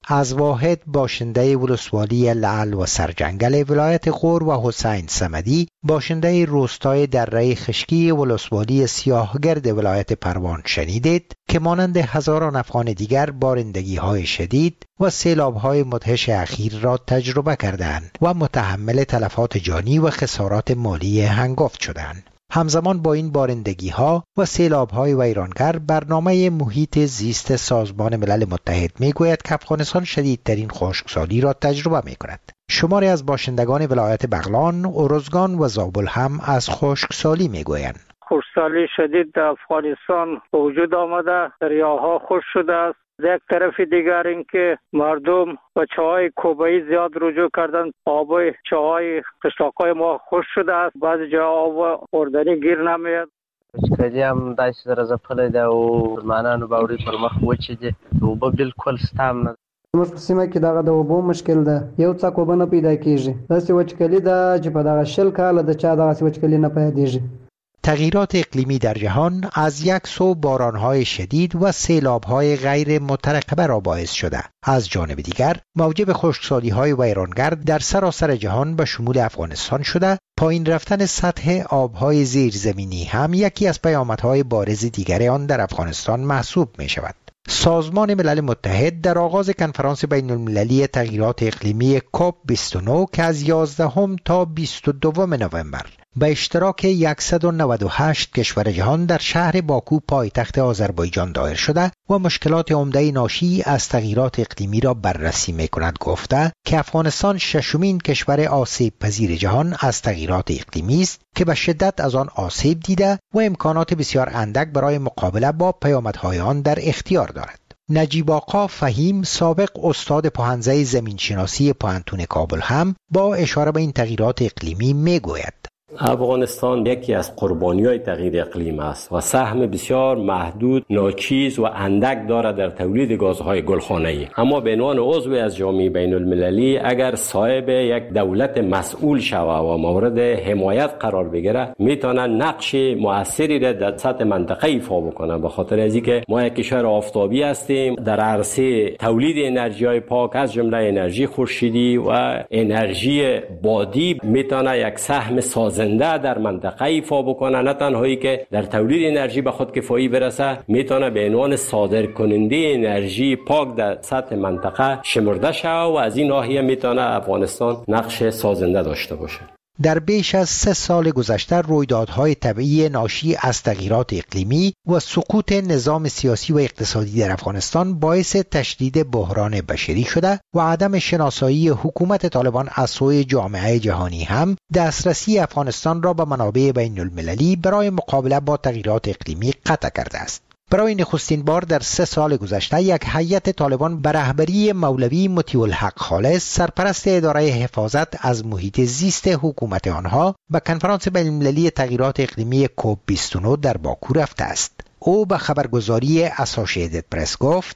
از واحد باشنده ولسوالی لعل و سرجنگل ولایت غور و حسین صمدی باشنده روستای دره خشکی ولسوالی سیاهگرد ولایت پروان شنیدید که مانند هزاران افغان دیگر بارندگی‌های شدید و سیلاب‌های مدهش اخیر را تجربه کردند و متحمل تلفات جانی و خسارات مالی هنگفت شدند. همزمان با این بارندگی‌ها و سیلاب‌های ویرانگر برنامه محیط زیست سازمان ملل متحد می‌گوید که افغانستان شدیدترین خشکسالی را تجربه می‌کند. شماری از باشندگان ولایت بغلان، ارزگان و زابل هم از خشکسالی می‌گویند. خشکسالی شدید در افغانستان وجود آمده، دریاها خشک شده است. یک طرف دیگر اینکه مردم و چاهای کوبایی زیاد رجوع کردن، آب چاهای قشلاقای ما خشک شده است، بعضی جا آب خوردنی گیر نمیاد. وچکالي هم داسې درزه پلی ده او مسلمانانو باوري پر مخ وچې دي، اوبه بالکل ستام نه. زموږ په سیمه کې دغه د اوبو مشکل ده، یو څاک اوبه نه پیدا کېږي. داسې وچکالي ده چې په دغه شل کاله د چا دغسې وچکالي نه پیدېږي. تغییرات اقلیمی در جهان از یک سو بارانهای شدید و سیلابهای غیر مترقبه را باعث شده. از جانب دیگر موجب خشکسالی‌های ویرانگر در سراسر جهان به شمول افغانستان شده. پایین رفتن سطح آبهای زیرزمینی هم یکی از پیامدهای بارز دیگر آن در افغانستان محسوب می شود. سازمان ملل متحد در آغاز کنفرانس بین المللی تغییرات اقلیمی کوپ بیست و نه که از یازدهم تا بیست و دو نوامبر به اشتراک صد و نود و هشت کشور جهان در شهر باکو پایتخت آذربایجان دایر شده و مشکلات عمده ناشی از تغییرات اقلیمی را بررسی می‌کند گفته که افغانستان ششمین کشور آسیب پذیر جهان از تغییرات اقلیمی است که به شدت از آن آسیب دیده و امکانات بسیار اندک برای مقابله با پیامدهای آن در اختیار دارد. نجیب آقا فهیم سابق استاد پوهنځی زمینشناسی پوهنتون کابل هم با اشاره به این تغییرات اقلیمی میگوید: افغانستان یکی از قربانی‌های تغییر اقلیم است و سهم بسیار محدود، ناچیز و اندک دارد در تولید گازهای گلخانه‌ای. اما به عنوان عضو از جامعه بین المللی اگر صاحب یک دولت مسئول شود و مورد حمایت قرار بگیره، میتونه نقش مؤثری را در سطح منطقه ایفا بکنه. به خاطر از اینکه ما یک کشور آفتابی هستیم، در عرصه تولید انرژی‌های پاک از جمله انرژی خورشیدی و انرژی بادی میتونه یک سهم ساز زنده در منطقه ایفا بکنه. نه تنهایی که در تولید انرژی به خود کفایی برسه، میتونه به عنوان صادر کننده انرژی پاک در سطح منطقه شمرده شود و از این ناحیه میتونه افغانستان نقش سازنده داشته باشه. در بیش از سه سال گذشته رویدادهای طبیعی ناشی از تغییرات اقلیمی و سقوط نظام سیاسی و اقتصادی در افغانستان باعث تشدید بحران بشری شده و عدم شناسایی حکومت طالبان از سوی جامعه جهانی هم دسترسی افغانستان را به منابع بین المللی برای مقابله با تغییرات اقلیمی قطع کرده است. برای نخستین بار در سه سال گذشته یک هیئت طالبان به رهبری مولوی مطیع الحق خالص سرپرست اداره حفاظت از محیط زیست حکومت آنها به کنفرانس بین المللی تغییرات اقلیمی کوپ بیست و نه در باکو رفته است. او به خبرگزاری اسوسییتد پرس گفت: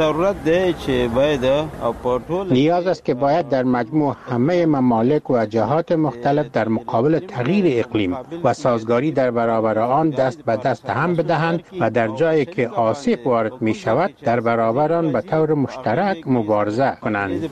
نیاز است که باید در مجموع همه ممالک و جهات مختلف در مقابل تغییر اقلیم و سازگاری در برابر آن دست به دست هم بدهند و در جایی که آسیب وارد می شود در برابر آن به طور مشترک مبارزه کنند.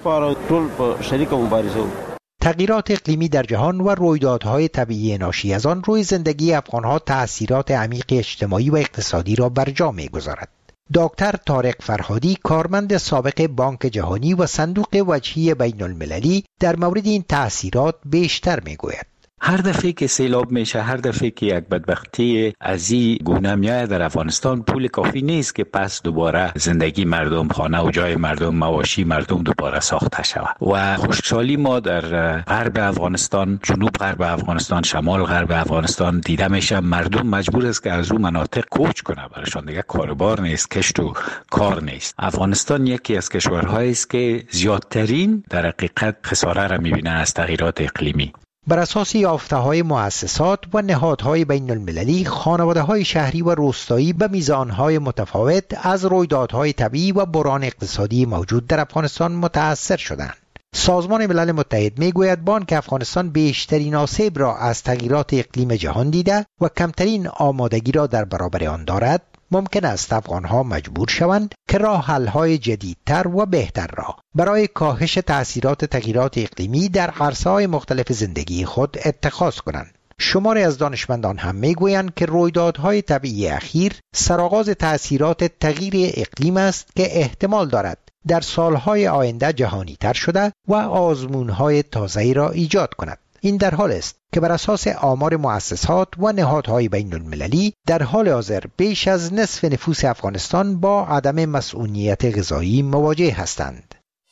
تغییرات اقلیمی در جهان و رویدادهای طبیعی ناشی از آن روی زندگی افغانها تأثیرات عمیق اجتماعی و اقتصادی را بر جا می‌گذارد. دکتر طارق فرهادی، کارمند سابق بانک جهانی و صندوق وجهی بین المللی، در مورد این تأثیرات بیشتر میگوید. هر دفعه که سیلاب میشه، هر دفعه که یک بدبختی از این گونه میاد در افغانستان، پول کافی نیست که پس دوباره زندگی مردم، خانه و جای مردم، مواشی مردم دوباره ساخته شود. و خشکسالی ما در غرب افغانستان، جنوب غرب افغانستان، شمال غرب افغانستان دیده میشه. مردم مجبور است که از اون مناطق کوچ کنه، برایشان دیگه کاروبار نیست، کشت و کار نیست. افغانستان یکی از کشورهایی است که زیادترین در حقیقت خساره را میبینه از تغییرات اقلیمی. بر اساس یافته‌های مؤسسات و نهادهای بین المللی، خانواده‌های شهری و روستایی به میزانهای متفاوت از رویدادهای طبیعی و بحران اقتصادی موجود در افغانستان متأثر شدند. سازمان ملل متحد میگوید بانک افغانستان بیشترین آسیب را از تغییرات اقلیم جهان دیده و کمترین آمادگی را در برابر آن دارد ممکن است افغانها مجبور شوند که راه حل‌های جدیدتر و بهتر را برای کاهش تأثیرات تغییرات اقلیمی در عرصه‌های مختلف زندگی خود اتخاذ کنند. شماری از دانشمندان هم میگویند که رویدادهای طبیعی اخیر سرآغاز تأثیرات تغییر اقلیم است که احتمال دارد در سالهای آینده جهانی تر شده و آزمونهای تازه‌ای را ایجاد کند. این در حال است که بر اساس آمار مؤسسات و نهادهای بین المللی در حال حاضر بیش از نصف نفوس افغانستان با عدم مسئولیت غذایی مواجه هستند.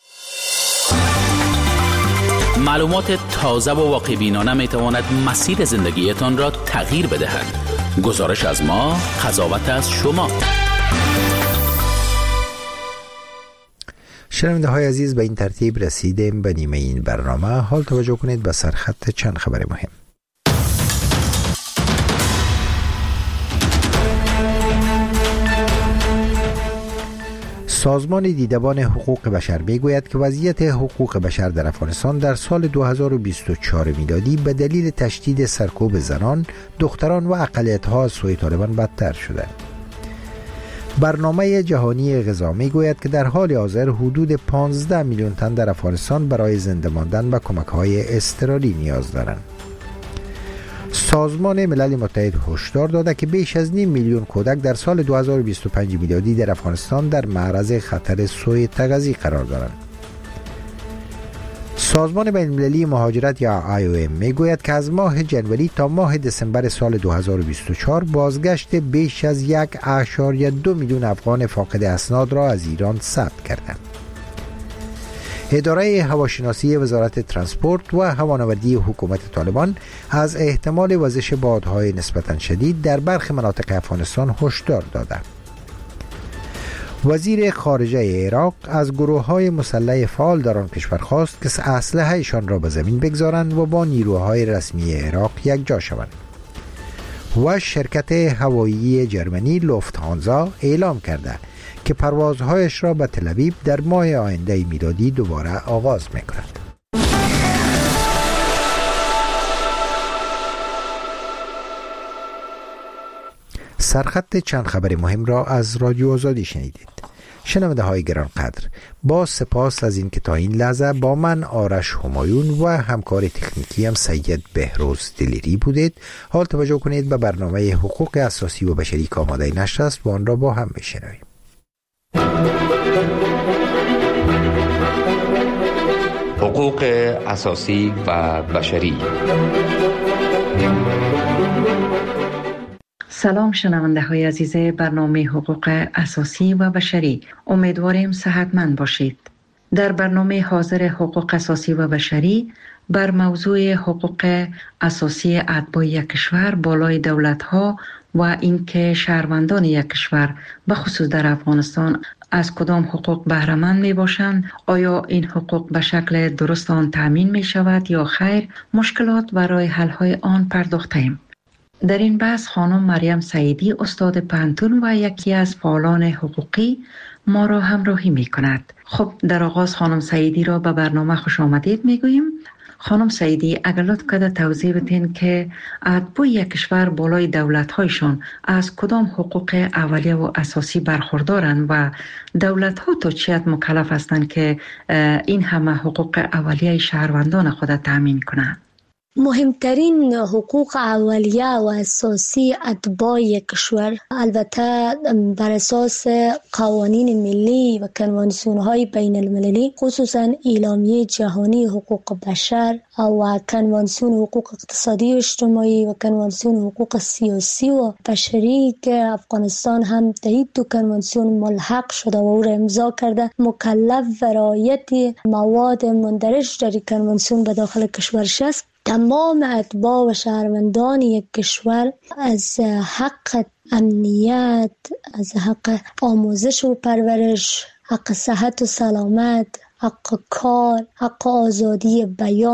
معلومات تازه و واقع بینانه می تواند مسیر زندگیتان را تغییر بدهد. گزارش از ما، قضاوت از شما. شنونده های عزیز، به این ترتیب رسیدیم به نیمه این برنامه. حال توجه کنید به سرخط چند خبر مهم. سازمان دیدبان حقوق بشر میگوید که وضعیت حقوق بشر در افغانستان در سال دو هزار و بیست و چهار میلادی به دلیل تشدید سرکوب زنان، دختران و اقلیت‌ها از سوی طالبان بدتر شده. برنامه جهانی غذا میگوید که در حال حاضر حدود پانزده میلیون تن در افغانستان برای زنده ماندن به کمک‌های اضطراری نیاز دارند. سازمان ملل متحد هشدار داده که بیش از نیم میلیون کودک در سال دو هزار و بیست و پنج میلادی در افغانستان در معرض خطر سوء تغذیه قرار دارند. سازمان بین المللی مهاجرت یا آی او ام میگوید که از ماه جنوری تا ماه دسامبر سال دو هزار و بیست و چهار بازگشت بیش از یک اشاریه دو میلیون افغان فاقد اسناد را از ایران ثبت کردند. اداره هواشناسی وزارت ترانسپورت و هوانوردی حکومت طالبان از احتمال وزش بادهای نسبتاً شدید در برخی مناطق افغانستان هشدار داده. وزیر خارجه عراق از گروه‌های مسلح فعال در آن کشور خواست که اسلحه‌شان را به زمین بگذارند و با نیروهای رسمی عراق یکجا شوند. و شرکت هوایی جرمنی لوفتهانزا اعلام کرده که پروازهایش را به تل‌آویو در ماه آینده میلادی دوباره آغاز می‌کند. سرخط چند خبر مهم را از رادیو آزادی شنیدید. شنونده های گرانقدر، با سپاس از این که تا این لحظه با من آرش همایون و همکار تکنیکی هم سید بهروز دلیری بودید. حال توجه کنید به برنامه حقوق اساسی و بشری که آماده نشر است و آن را با هم بشنویم. حقوق اساسی و بشری. سلام شنونده های عزیز برنامه حقوق اساسی و بشری، امیدواریم صحتمند باشید. در برنامه حاضر حقوق اساسی و بشری بر موضوع حقوق اساسی اتباع یک کشور بالای دولت ها و اینکه شهروندان یک کشور به خصوص در افغانستان از کدام حقوق بهره مند می باشند، آیا این حقوق به شکل درست آن تامین می شود یا خیر، مشکلات و راه حل های آن پرداختیم. در این بحث خانم مریم سعیدی استاد پانتون و یکی از فعالان حقوقی ما را همراهی می کند. خب در آغاز خانم سعیدی را به برنامه خوش آمدید می گوییم. خانم سعیدی اگر لطف کرده توضیح بدین که اتباع یک کشور بالای دولت‌هایشان از کدام حقوق اولیه و اساسی برخوردارند و دولت‌ها تا چه حد مکلف هستند که این همه حقوق اولیه شهروندان خود تامین کنند؟ مهمترین حقوق اولیه و اساسی اتباع یک کشور البته بر اساس قوانین ملی و کنوانسیون‌های بین المللی، خصوصا اعلامیه جهانی حقوق بشر و کنوانسیون حقوق اقتصادی و اجتماعی و کنوانسیون حقوق سیاسی و بشری که افغانستان هم در این دو کنوانسیون ملحق شده و او را امضا کرده، مکلف و رعایت مواد مندرج در کنوانسیون به داخل کشورش است. تمام اتباع و شهروندان یک کشور از حق امنیت، از حق آموزش و پرورش، حق صحت و سلامت، حق کار، حق آزادی بیان،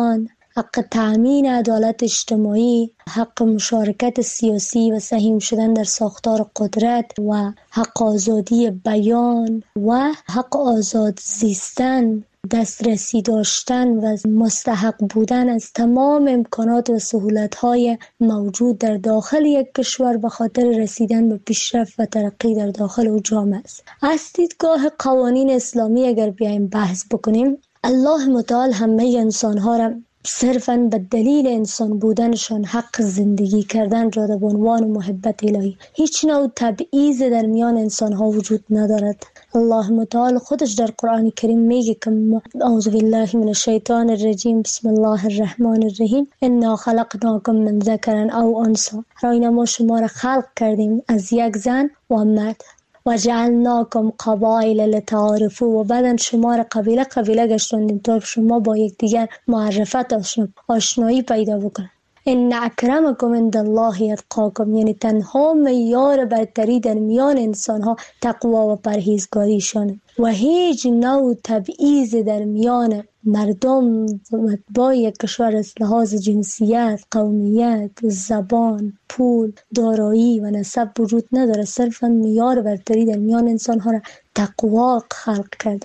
حق تأمین عدالت اجتماعی، حق مشارکت سیاسی و سهیم شدن در ساختار قدرت و حق آزادی بیان و حق آزاد زیستن، دسترسی داشتن و مستحق بودن از تمام امکانات و سهولت‌های موجود در داخل یک کشور به خاطر رسیدن به پیشرفت و ترقی در داخل او جامعه است. از دیدگاه قوانین اسلامی اگر بیایم بحث بکنیم، الله متعال همه انسان‌ها را صرفاً به دلیل انسان بودنشان حق زندگی کردن را به عنوان محبت الهی، هیچ نوع تبعیض در میان انسان‌ها وجود ندارد. الله متعال خودش در قرآن کریم میگه که اعوذ بالله من الشیطان الرجیم بسم الله الرحمن الرحیم انا خلقناکم من ذکر او انثی، راینا ما شما را خلق کردیم از یک زن و مرد و جعلناکم قبایل لتعارفوا، و بعدن شما را قبیله قبیله گشتاندیم تا شما با یکدیگر معرفت آشنایی پیدا بکنید. ان اکرمکم عند الله اتقاکم، یعنی تنها معیار برتری در میان انسان ها تقوا و پرهیزگاریشانه و هیچ نوع تبعیض در میان مردم با یک کشور از لحاظ جنسیت، قومیت، زبان، پول، دارایی و نسب وجود نداره. صرفا معیار برتری در میان انسان ها را تقوا خلق کرده.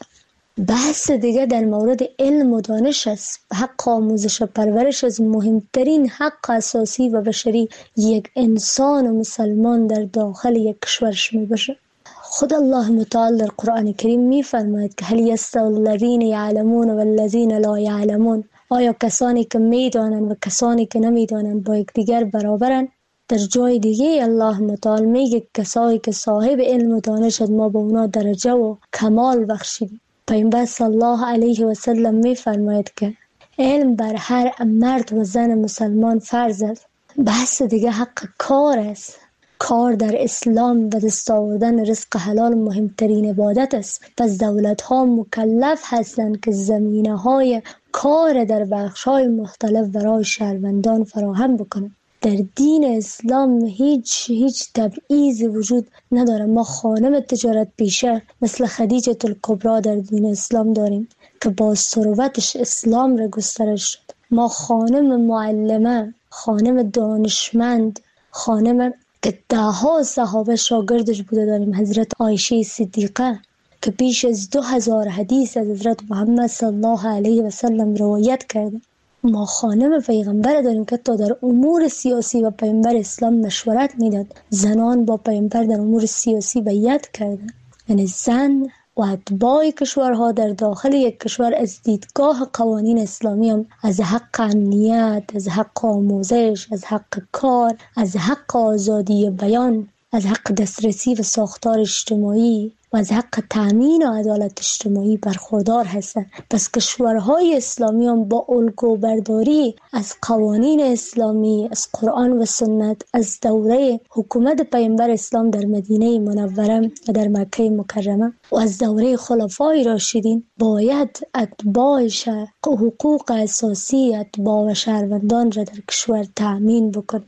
بحث دیگه در مورد علم و دانش است. حق آموزش و پرورش از مهمترین حق اساسی و بشری یک انسان و مسلمان در داخل یک کشورش می باشه. خود الله متعال در قرآن کریم می فرماید که هل یستوی الذین یعلمون و الذین لا یعلمون، آیا کسانی که می دانند و کسانی که نمی دانند با یکدیگر برابرند؟ در جای دیگه الله متعال میگه کسایی که صاحب علم و دانش ما با اونا درجه و کمال بخشیدیم. پیامبر صلی الله علیه و سلم می فرماید که علم بر هر مرد و زن مسلمان فرض است. بحث دیگه حق کار است. کار در اسلام به دست آوردن رزق حلال مهمترین عبادت است. پس دولت ها مکلف هستند که زمینه های کار در بخش های مختلف برای شهروندان فراهم بکنند. در دین اسلام هیچ هیچ تبعیض وجود نداره. ما خانم تجارت پیشه مثل خدیجه الکبری در دین اسلام داریم که با ثروتش اسلام را گسترش شد. ما خانم معلمه، خانم دانشمند، خانم که دهها صحابه شاگردش بوده داریم، حضرت عایشه صدیقه که بیش از دو هزار حدیث از حضرت محمد صلی الله علیه و سلم روایت کرده. ما خانم پیغمبر داریم که تا در امور سیاسی و پیغمبر اسلام مشورت میداد. زنان با پیغمبر در امور سیاسی بیعت کردند. یعنی زن و اتباع کشورها در داخل یک کشور از دیدگاه قوانین اسلامی هم از حق امنیت، از حق آموزش، از حق کار، از حق آزادی بیان، از حق دسترسی و ساختار اجتماعی و از حق تأمین و عدالت اجتماعی برخوردار هستند. پس کشورهای اسلامی هم با الگو برداری از قوانین اسلامی، از قرآن و سنت، از دوره حکومت پیامبر اسلام در مدینه منوره و در مکه مکرمه و از دوره خلفای راشدین باید اتباعش حقوق اساسی اتباع و شهروندان را در کشور تأمین بکن.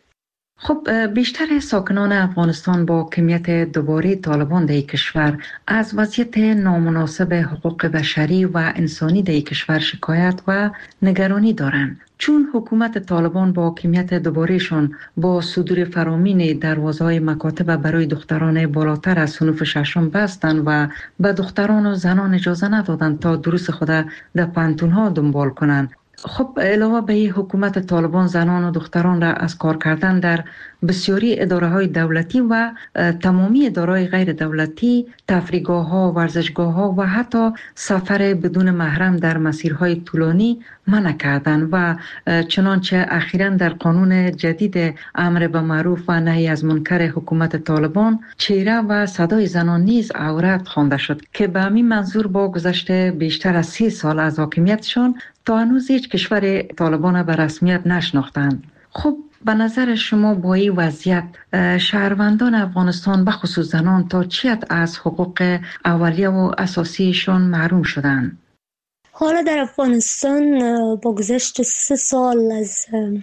خب بیشتر ساکنان افغانستان با کمیت دوباره طالبان در کشور از وضعیت نامناسب حقوق بشری و انسانی در کشور شکایت و نگرانی دارند. چون حکومت طالبان با کمیت دوبارهشان با صدور فرامین دروازه‌های مکاتب برای دختران بالاتر از صنف ششم بستند و به دختران و زنان اجازه ندادند تا دروس خود در پانتون‌ها دنبال کنند. خب علاوه به حکومت طالبان زنان و دختران را از کار کردن در بسیاری اداره های دولتی و تمامی اداره های غیر دولتی، تفریحگاه ها، ورزشگاه ها و حتی سفر بدون محرم در مسیرهای طولانی منع کردند و چنانچه اخیراً در قانون جدید امر به معروف و نهی از منکر حکومت طالبان چهره و صدای زنان نیز عورت خوانده شد که به همین منظور با گذشت بیشتر از سی سال از حاکمیتشان تا هنوز هیچ کشور طالبان به رسمیت نشناختند. خب به نظر شما با این وضعیت شهروندان افغانستان به خصوص زنان تا چی حد از حقوق اولیه و اساسیشون محروم شدند؟ حالا در افغانستان با گذشت سه سال از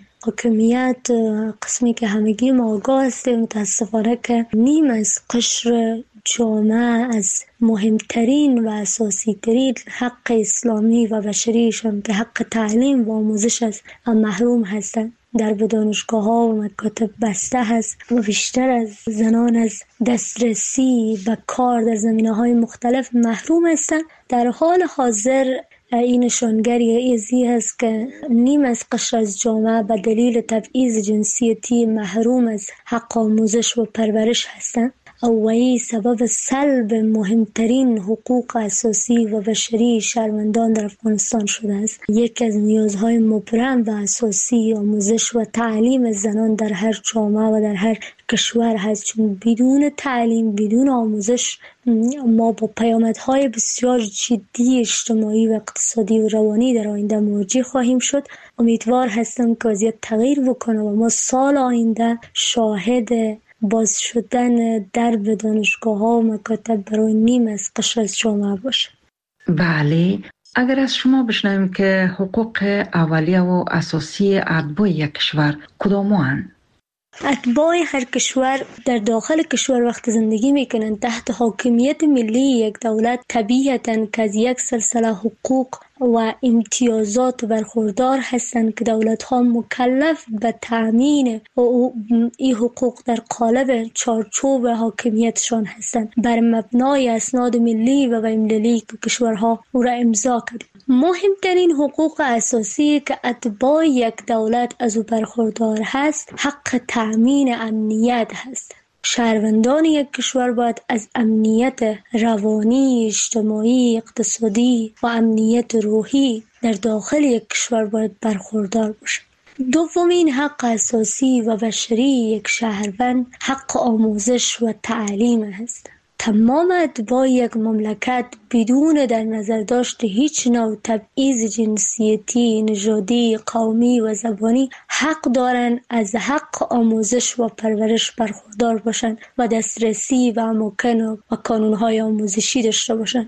حاکمیت قسمی که همگی ما آگاه هستیم متاسفانه که نیم از قشر جامعه از مهمترین و اساسی ترین حق اسلامی و بشریشان که حق تعلیم و آموزش است محروم هستند. در دانشگاه ها و مکاتب بسته هست و بیشتر از زنان از دسترسی و کار در زمینه های مختلف محروم هستند. در حال حاضر این نشانگری ازی هست که نیم از قشر از جامعه به دلیل تبعیض جنسیتی محروم از حق آموزش و پرورش هستند و این سبب سلب مهمترین حقوق اساسی و بشری شهروندان در افغانستان شده است. یکی از نیازهای مبرم و اساسی آموزش و تعلیم زنان در هر جامعه و در هر کشور هست، چون بدون تعلیم، بدون آموزش ما با پیامدهای بسیار جدی اجتماعی و اقتصادی و روانی در آینده مواجه خواهیم شد. امیدوار هستم که وضعیت تغییر بکنه و ما سال آینده شاهد باز شدن درب دانشگاه ها و مکاتب برای نیم از قشر از جامعه باشه. بله، اگر از شما بشنویم که حقوق اولیه و اساسی اتباع یک کشور کدام‌اند؟ اتباع هر کشور در داخل کشور وقت زندگی میکنند تحت حاکمیت ملی یک دولت، طبیعتاً که از یک سلسله حقوق و امتیازات برخوردار هستند که دولت ها مکلف به تأمین این حقوق در قالب چارچوب حاکمیتشان هستند بر مبنای اسناد ملی و بین‌المللی که کشورها او را امضا کرده. مهمترین حقوق اساسی که اتباع یک دولت از او برخوردار هست حق تأمین امنیت هست. شهروندان یک کشور باید از امنیت روانی، اجتماعی، اقتصادی و امنیت روحی در داخل یک کشور باید برخوردار باشند. دومین حق اساسی و بشری یک شهروند حق آموزش و تعلیم است. تمام اتباع یک مملکت بدون در نظر داشت هیچ نوع تبعیض جنسیتی، نژادی، قومی و زبانی حق دارند از حق آموزش و پرورش برخوردار باشند و دسترسی و اماکن و کانون‌های آموزشی داشته باشند.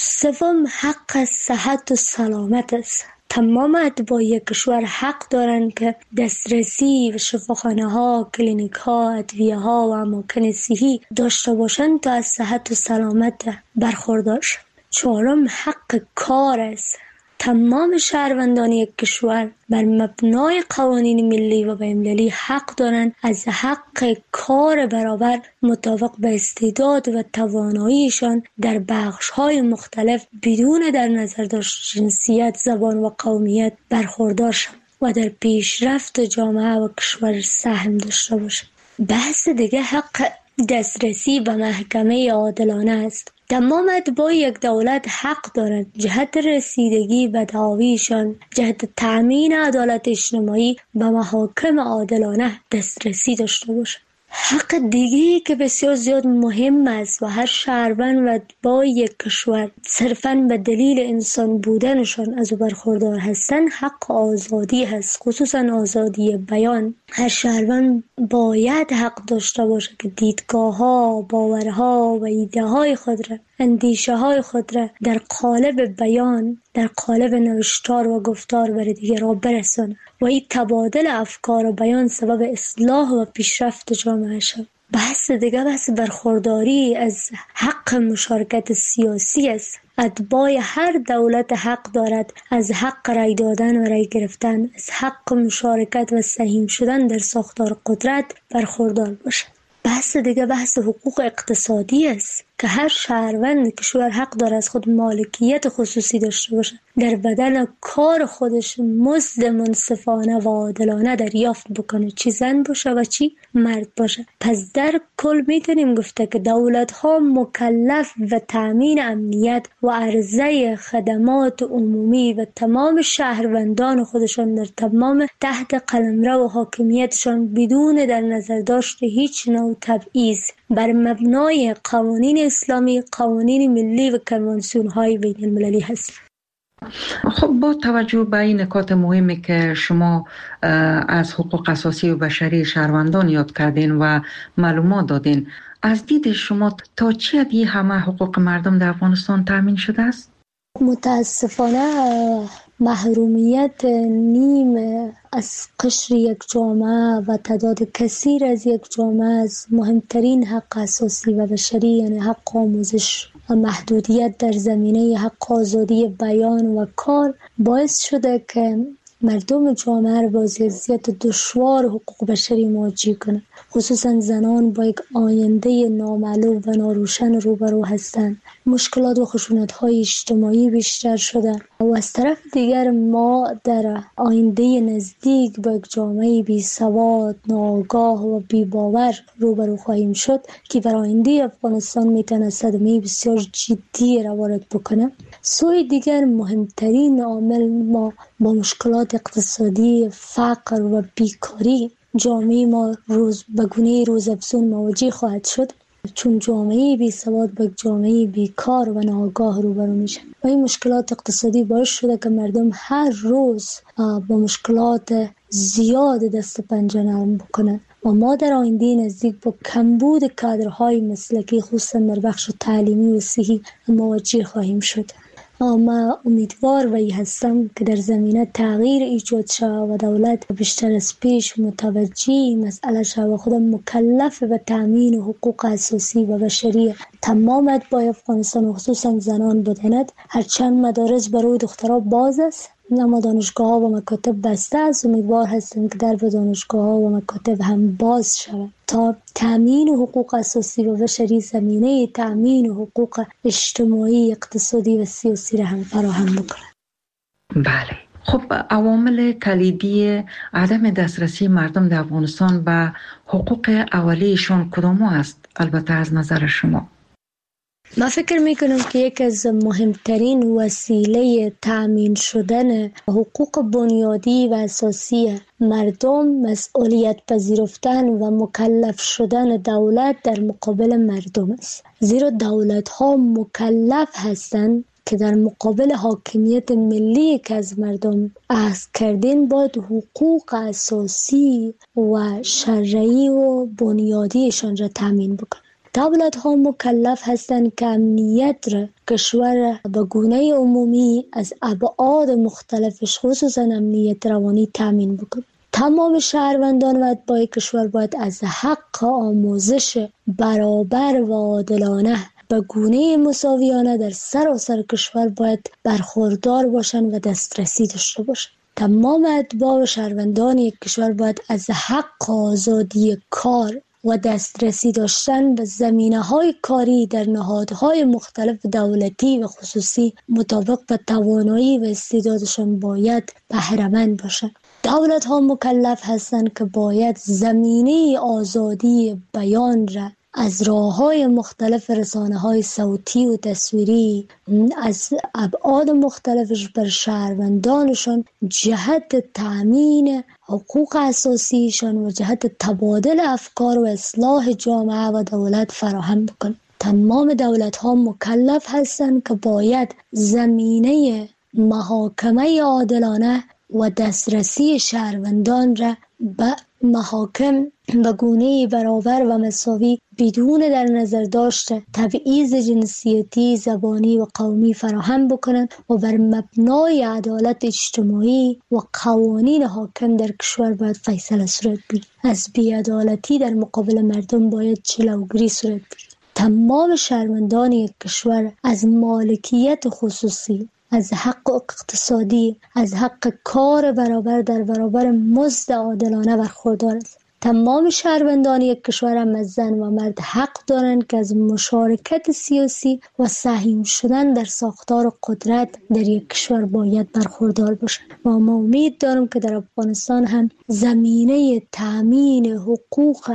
سوم حق صحت و سلامت است. تمام اتباع یک کشور حق دارند که دسترسی به شفاخانه ها، کلینیک ها، ادویه ها و اماکن صحی داشته باشند تا از صحت و سلامت برخوردار شوند. چهارم حق کار است. تمام شهروندان یک کشور بر مبنای قوانین ملی و بین‌المللی حق دارند از حق کار برابر مطابق به استعداد و تواناییشان در بخش‌های مختلف بدون در نظر داشت جنسیت، زبان و قومیت برخوردار شوند و در پیشرفت جامعه و کشور سهم داشته باشند. بحث دیگه حق دسترسی به محکمه عادلانه است. تمام اتباع یک دولت حق دارند جهت رسیدگی به دعاویشان، جهت تأمین عدالت اجتماعی به محاکم عادلانه دسترسی داشته باشند. حق دیگری که بسیار زیاد مهم است و هر شهروند و اتباع یک کشور صرفاً به دلیل انسان بودنشان از او برخوردار هستند حق آزادی هست، خصوصاً آزادی بیان. هر شهروند باید حق داشته باشه که دیدگاه‌ها، باورها و ایده‌های خود را، اندیشه‌های خود را در قالب بیان، در قالب نوشتار و گفتار بر دیگران برساند و این تبادل افکار و بیان سبب اصلاح و پیشرفت جامعه شد. بحث دیگه بحث برخورداری از حق مشارکت سیاسی است. اتباع هر دولت حق دارد از حق رای دادن و رای گرفتن، از حق مشارکت و سهیم شدن در ساختار قدرت برخوردار باشد. بحث دیگه بحث حقوق اقتصادی است که هر شهروند کشور حق دارد از خود مالکیت خصوصی داشته باشد، در بدل کار خودش مزد منصفانه و عادلانه دریافت بکنه، چی زن باشه و چی مرد باشه. پس در کل میتونیم گفته که دولت ها مکلف و تامین امنیت و عرضه خدمات عمومی و تمام شهروندان خودشان در تمام تحت قلمرو و حاکمیتشان بدون در نظر داشت هیچ نوع تبعیض بر مبنای قوانین اسلامی، قوانین ملی و کنوانسیون های بین المللی هست. خب با توجه به این نکات مهمی که شما از حقوق اساسی و بشری شهروندان یاد کردین و معلومات دادین، از دید شما تا چه حدی همه حقوق مردم در افغانستان تامین شده است؟ متاسفانه محرومیت نیم از قشر یک جامعه و تعداد کثیر از یک جامعه از مهمترین حق اساسی و بشری، یعنی حق آموزش و محدودیت در زمینه حق آزادی بیان و کار، باعث شده که مردم جامعه را با وضعیت دشوار حقوق بشری مواجه کنند. خصوصا زنان با یک آینده نامعلوم و ناروشن روبرو هستند. مشکلات و خشونت‌های اجتماعی بیشتر شده و از طرف دیگر ما در آینده نزدیک با یک جامعه بی سواد، ناآگاه و بی باور روبرو خواهیم شد که بر آینده افغانستان میتونه صدمه بسیار جدی را وارد بکنه. سوی دیگر مهمترین عامل ما با مشکلات اقتصادی، فقر و بیکاری جامعه ما روز به گونه روزافزون مواجه خواهد شد، چون جامعه بی سواد با جامعه بیکار و ناآگاه روبرو میشه و این مشکلات اقتصادی باعث شده که مردم هر روز با مشکلات زیاد دست پنجه نرم بکنن و ما در آینده نزدیک با کمبود کادرهای مسلکی خصوصا در بخش تعلیمی و صحی مواجه خواهیم شد. ما امیدوار و هستم که در زمینه تغییر ایجاد شود و دولت بیشتر از پیش متوجه مسئله شود و خود مکلف به تامین حقوق اساسی و بشری تمام اتباع افغانستان و خصوصا زنان بداند. هرچند مدارس برای دخترها باز است اما دانشگاه ها و مکاتب بسته است. امیدوار هستم که در دانشگاه ها و مکاتب هم باز شود تا تامین حقوق اساسی و بشری زمینه تامین حقوق اجتماعی، اقتصادی و سیاسی را هم فراهم بکنند. بله. خب عوامل کلیدی عدم دسترسی مردم در افغانستان به حقوق اولیه‌شان کدام است؟ البته از نظر شما. من فکر میکنم که یک از مهمترین وسیله تأمین شدن حقوق بنیادی و اساسی مردم مسئولیت پذیرفتن و مکلف شدن دولت در مقابل مردم است. زیرا دولت ها مکلف هستند که در مقابل حاکمیت ملی که از مردم اخذ کردن باید حقوق اساسی و شرعی و بنیادیشان را تأمین بکنند. دولت ها مکلف هستند که امنیت را کشور به گونه عمومی از ابعاد مختلفش خصوصا امنیت روانی تامین بکنند. تمام شهروندان و اتباع کشور باید از حق آموزش برابر و عادلانه به گونه مساویانه در سراسر کشور باید برخوردار باشند و دسترسی داشته باشند. تمام اتباع و شهروندان یک کشور باید از حق آزادی کار و دسترسی داشتن به زمینه‌های کاری در نهادهای مختلف دولتی و خصوصی مطابق به توانایی و استعدادشان باید بهره‌مند باشند. دولت‌ها مکلف هستند که باید زمینه آزادی بیان را از راه‌های مختلف رسانه‌های صوتی و تصویری از ابعاد مختلفش بر شهروندانشان جهت تأمین حقوق اساسیشان و جهت تبادل افکار و اصلاح جامعه و دولت فراهم بکنند. تمام دولت‌ها مکلف هستند که باید زمینه محاکمه عادلانه و دسترسی شهروندان را به محاکم به گونه برابر و مساوی بدون در نظر داشته تبعیض جنسیتی، زبانی و قومی فراهم بکنند و بر مبنای عدالت اجتماعی و قوانین حاکم در کشور باید فیصله صورت بگیرد. از بی‌عدالتی در مقابل مردم باید جلوگیری صورت بگیرد. تمام شهروندان یک کشور از مالکیت خصوصی، از حق اقتصادی، از حق کار برابر در برابر مزد عادلانه برخوردار است. تمام شهروندان یک کشور هم از زن و مرد حق دارند که از مشارکت سیاسی و سهیم شدن در ساختار قدرت در یک کشور باید برخوردار باشند. و ما امید دارم که در افغانستان هم زمینه تأمین حقوق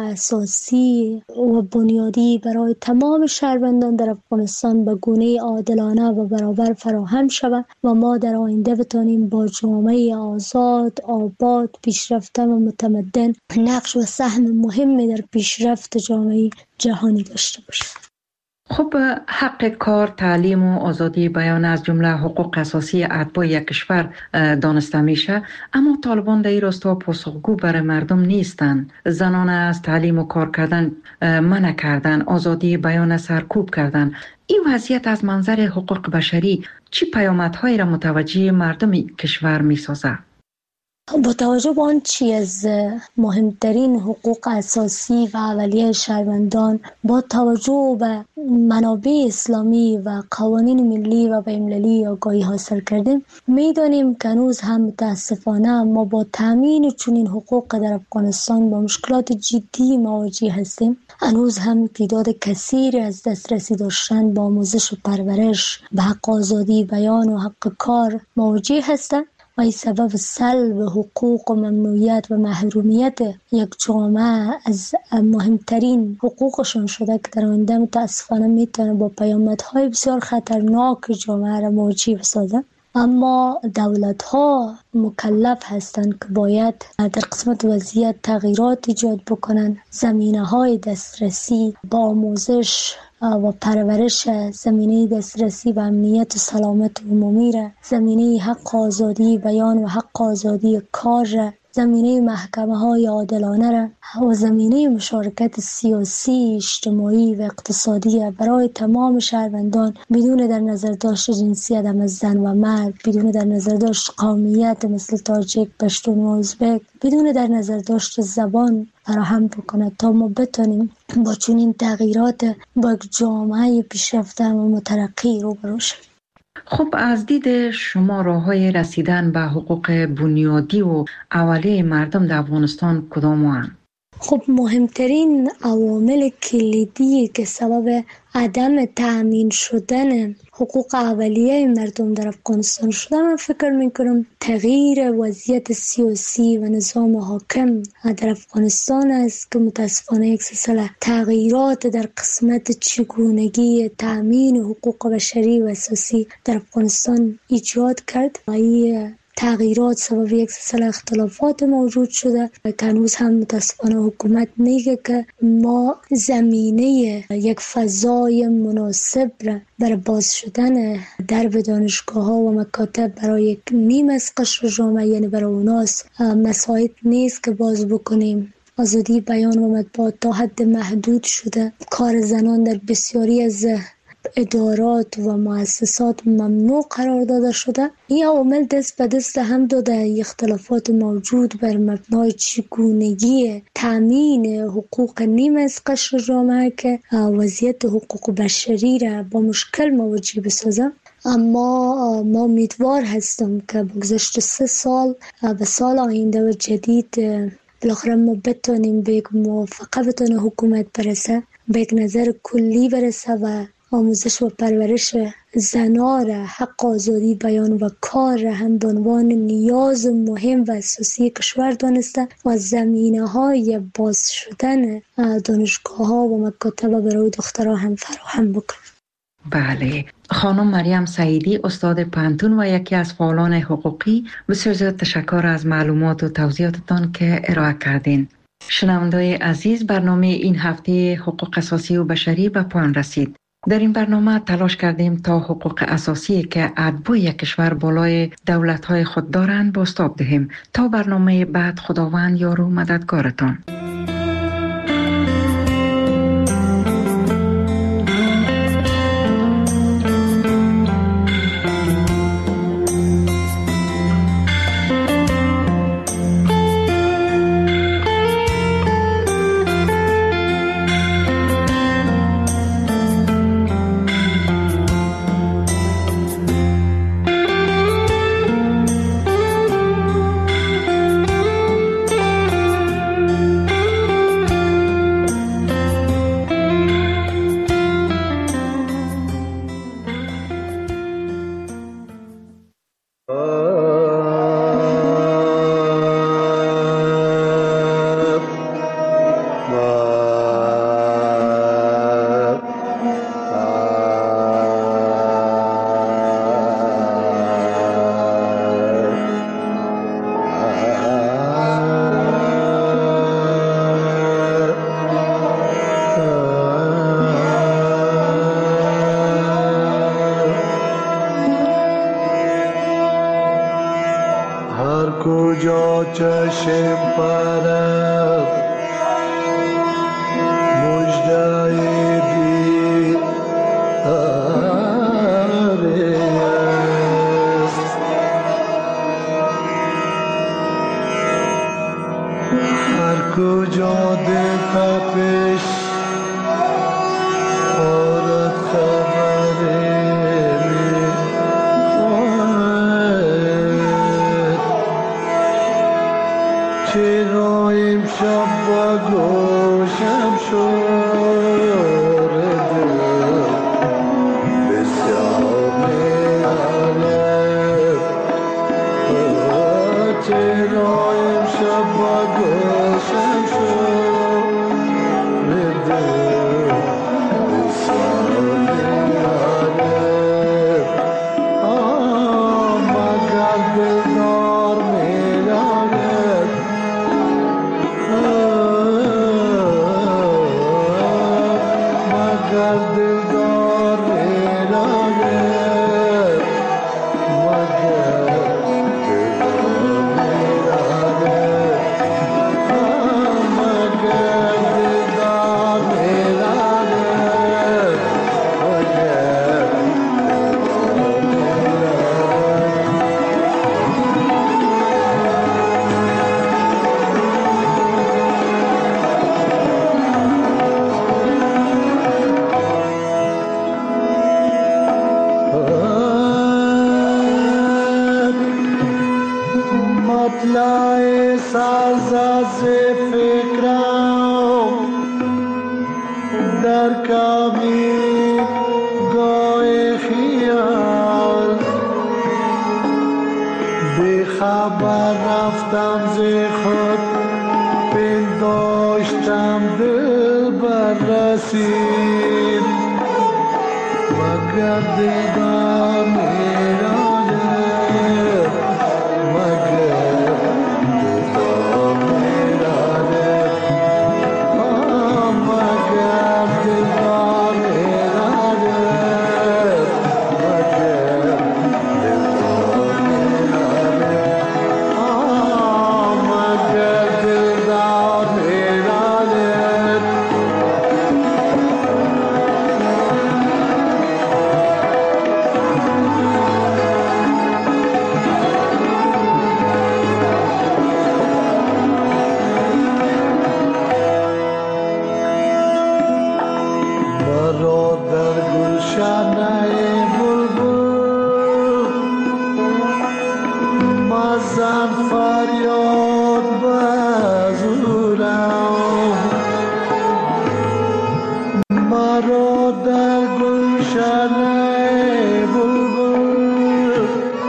اساسی و بنیادی برای تمام شهروندان در افغانستان به گونه عادلانه و برابر فراهم شود و ما در آینده بتانیم با جامعه آزاد، آباد، پیشرفته و متمدن نقش و سهم مهمی در پیشرفت جامعه جهانی داشته باشیم. خب حق کار، تعلیم و آزادی بیان از جمله حقوق اساسی اتباع یک کشور دانسته میشه، اما طالبان در این راستا پاسخگو برای مردم نیستند. زنان از تعلیم و کار کردن منع کردن، آزادی بیان سرکوب کردن. این وضعیت از منظر حقوق بشری چی پیامدهایی را متوجه مردم کشور میسازه؟ با توجه به آنچه از مهمترین حقوق اساسی و اولیه شهروندان، با توجه به منابع اسلامی و قوانین ملی و بین‌المللی آگاهی حاصل کردیم، میدانیم که هنوز هم متاسفانه ما با تامین چنین حقوق در افغانستان با مشکلات جدی مواجه هستیم. هنوز هم تعداد کثیری از دسترسی داشتن با آموزش و پرورش، به حق آزادی بیان و حق کار مواجه هستند و این سبب سلب حقوق و ممنوعیت و محرومیت یک جامعه از مهمترین حقوقشان شده که در آینده متاسفانه میتونه با پیامدهای بسیار خطرناک جامعه را مواجه بسازه. اما دولت ها مکلف هستند که باید در قسمت وضعیت تغییرات ایجاد بکنند. زمینه های دسترسی با آموزش و پرورش، زمینه دسترسی و امنیت و سلامت عمومی را، زمینه حق آزادی بیان و حق آزادی کار را، زمینه محکمه های عادلانه را و زمینه مشارکت سیاسی، اجتماعی و اقتصادی برای تمام شهروندان بدون در نظر داشت جنسیت هم از زن و مرد، بدون در نظر داشت قومیت مثل تاجیک، پشتون و ازبک، بدون در نظر داشت زبان فراهم بکنه تا ما بتونیم با چنین تغییرات با یک جامعه پیشرفته و مترقی روبرو شویم. خب از دید شما راه‌های رسیدن به حقوق بنیادی و اولیه مردم در افغانستان کدام هستند؟ خب مهمترین عوامل کلیدی که سبب عدم تأمین شدن حقوق اولیه مردم در افغانستان شده، من فکر میکنم تغییر وضعیت سیاسی و نظام حاکم در افغانستان است که متاسفانه یک سلسله تغییرات در قسمت چگونگی تأمین حقوق بشری و اساسی در افغانستان ایجاد کرد و این تغییرات سبب یک سلسله اختلافات موجود شده و هنوز هم متاسفانه حکومت میگه که ما زمینه یک فضای مناسب را برای باز شدن درب دانشگاه ها و مکاتب برای یک نیم از قشر جامعه، یعنی برای اوناس مساعد نیست که باز بکنیم. آزادی بیان و مطبوعات تا حد محدود شده، کار زنان در بسیاری از ادارات و مؤسسات ممنوع قرار داده شده. این عوامل دست به دست هم داده اختلافات موجود بر مبنای چگونگی تامین حقوق نیم از قشر جامعه که وضعیت حقوق بشری را با مشکل مواجه بسازه. اما ما امیدوار هستم که بگذشت سه سال به سال آینده و جدید بالاخره ما بتونیم به یک موافقه بتونه حکومت برسه، به یک نظر کلی برسه و آموزش و پرورش زنان را، حق آزادی بیان و کار را هم به عنوان نیاز مهم و اساسی کشور دانسته و زمینه های باز شدن دانشگاه ها و مکاتب برای دخترها هم فراهم بکنه. بله، خانم مریم سعیدی، استاد پانتون و یکی از فعالان حقوقی، بسیار زیاد تشکر از معلومات و توضیحاتتان که ارائه کردین. شنونده‌های عزیز، برنامه این هفته حقوق اساسی و بشری به پایان رسید. در این برنامه تلاش کردیم تا حقوق اساسی که اتباع یک کشور بالای دولت‌های خود دارند بازتاب دهیم. تا برنامه بعد، خداوند یار و مددگارتان. کجا چشم پرد مجده دی آره است هر کجا دل تپش آرد خبره چرا امشب با گوشم شور دل بسیار میالد چرا امشب با گوشم شور دل بسیار میالد مگر دلدار میالد مگر دلدار میالد مگر دلدار میالد مگر دلدار میالد مگر مطلع ساز از فکرم در کمی گاه خیال بی خبر رفتم ز خود پنداشتم دل بررسید مگر دلدار میرانه مگر دلدار میرانه مگر دلدار میرانه مگر دلدار میرانه مگر دلدار میرانه برادر گلشنه بلبل مزن فریاد بزورم برادر گلشنه بلبل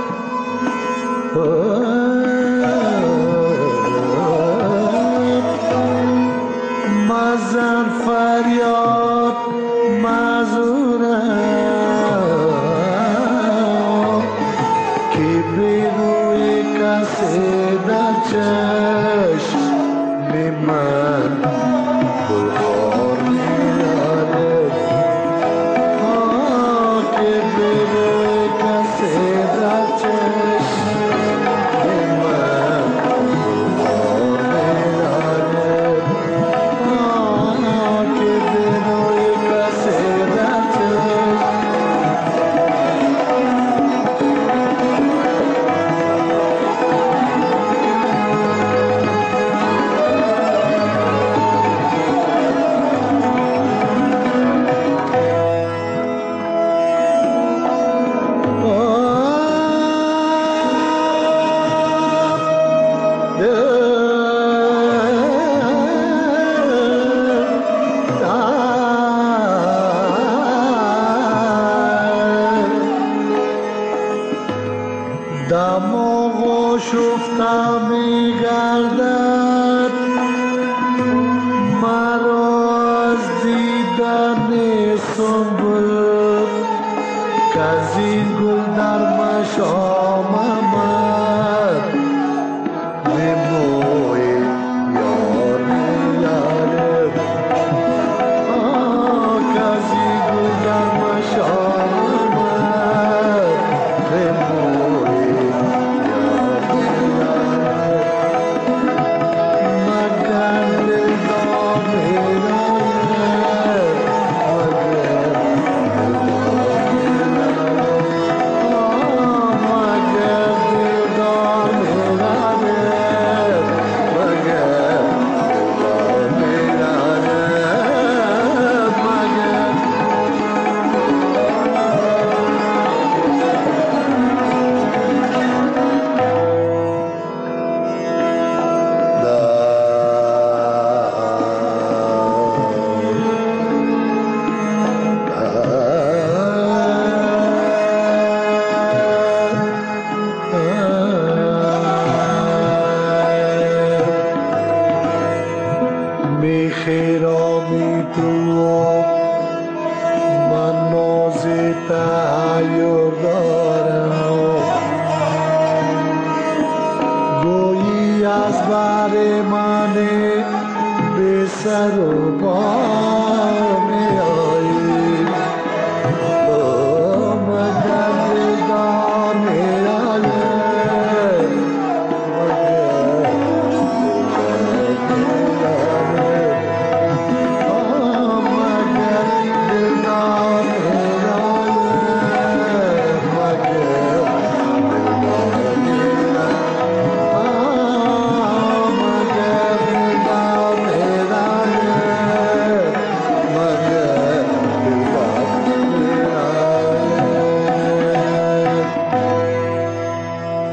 مزن فریاد مزورم که به روی کسی در چشم من گلخار می‌آرد که به روی کسی در چشم من گلخار می‌آرد که به روی کسی در چشم دماغ شفته میگردد مرا از دیدن سنبل که از این گل در مشام آمد نموی یار میارد که از این گل در مشام آمد نموی یار میارد آرمان بی سر و بال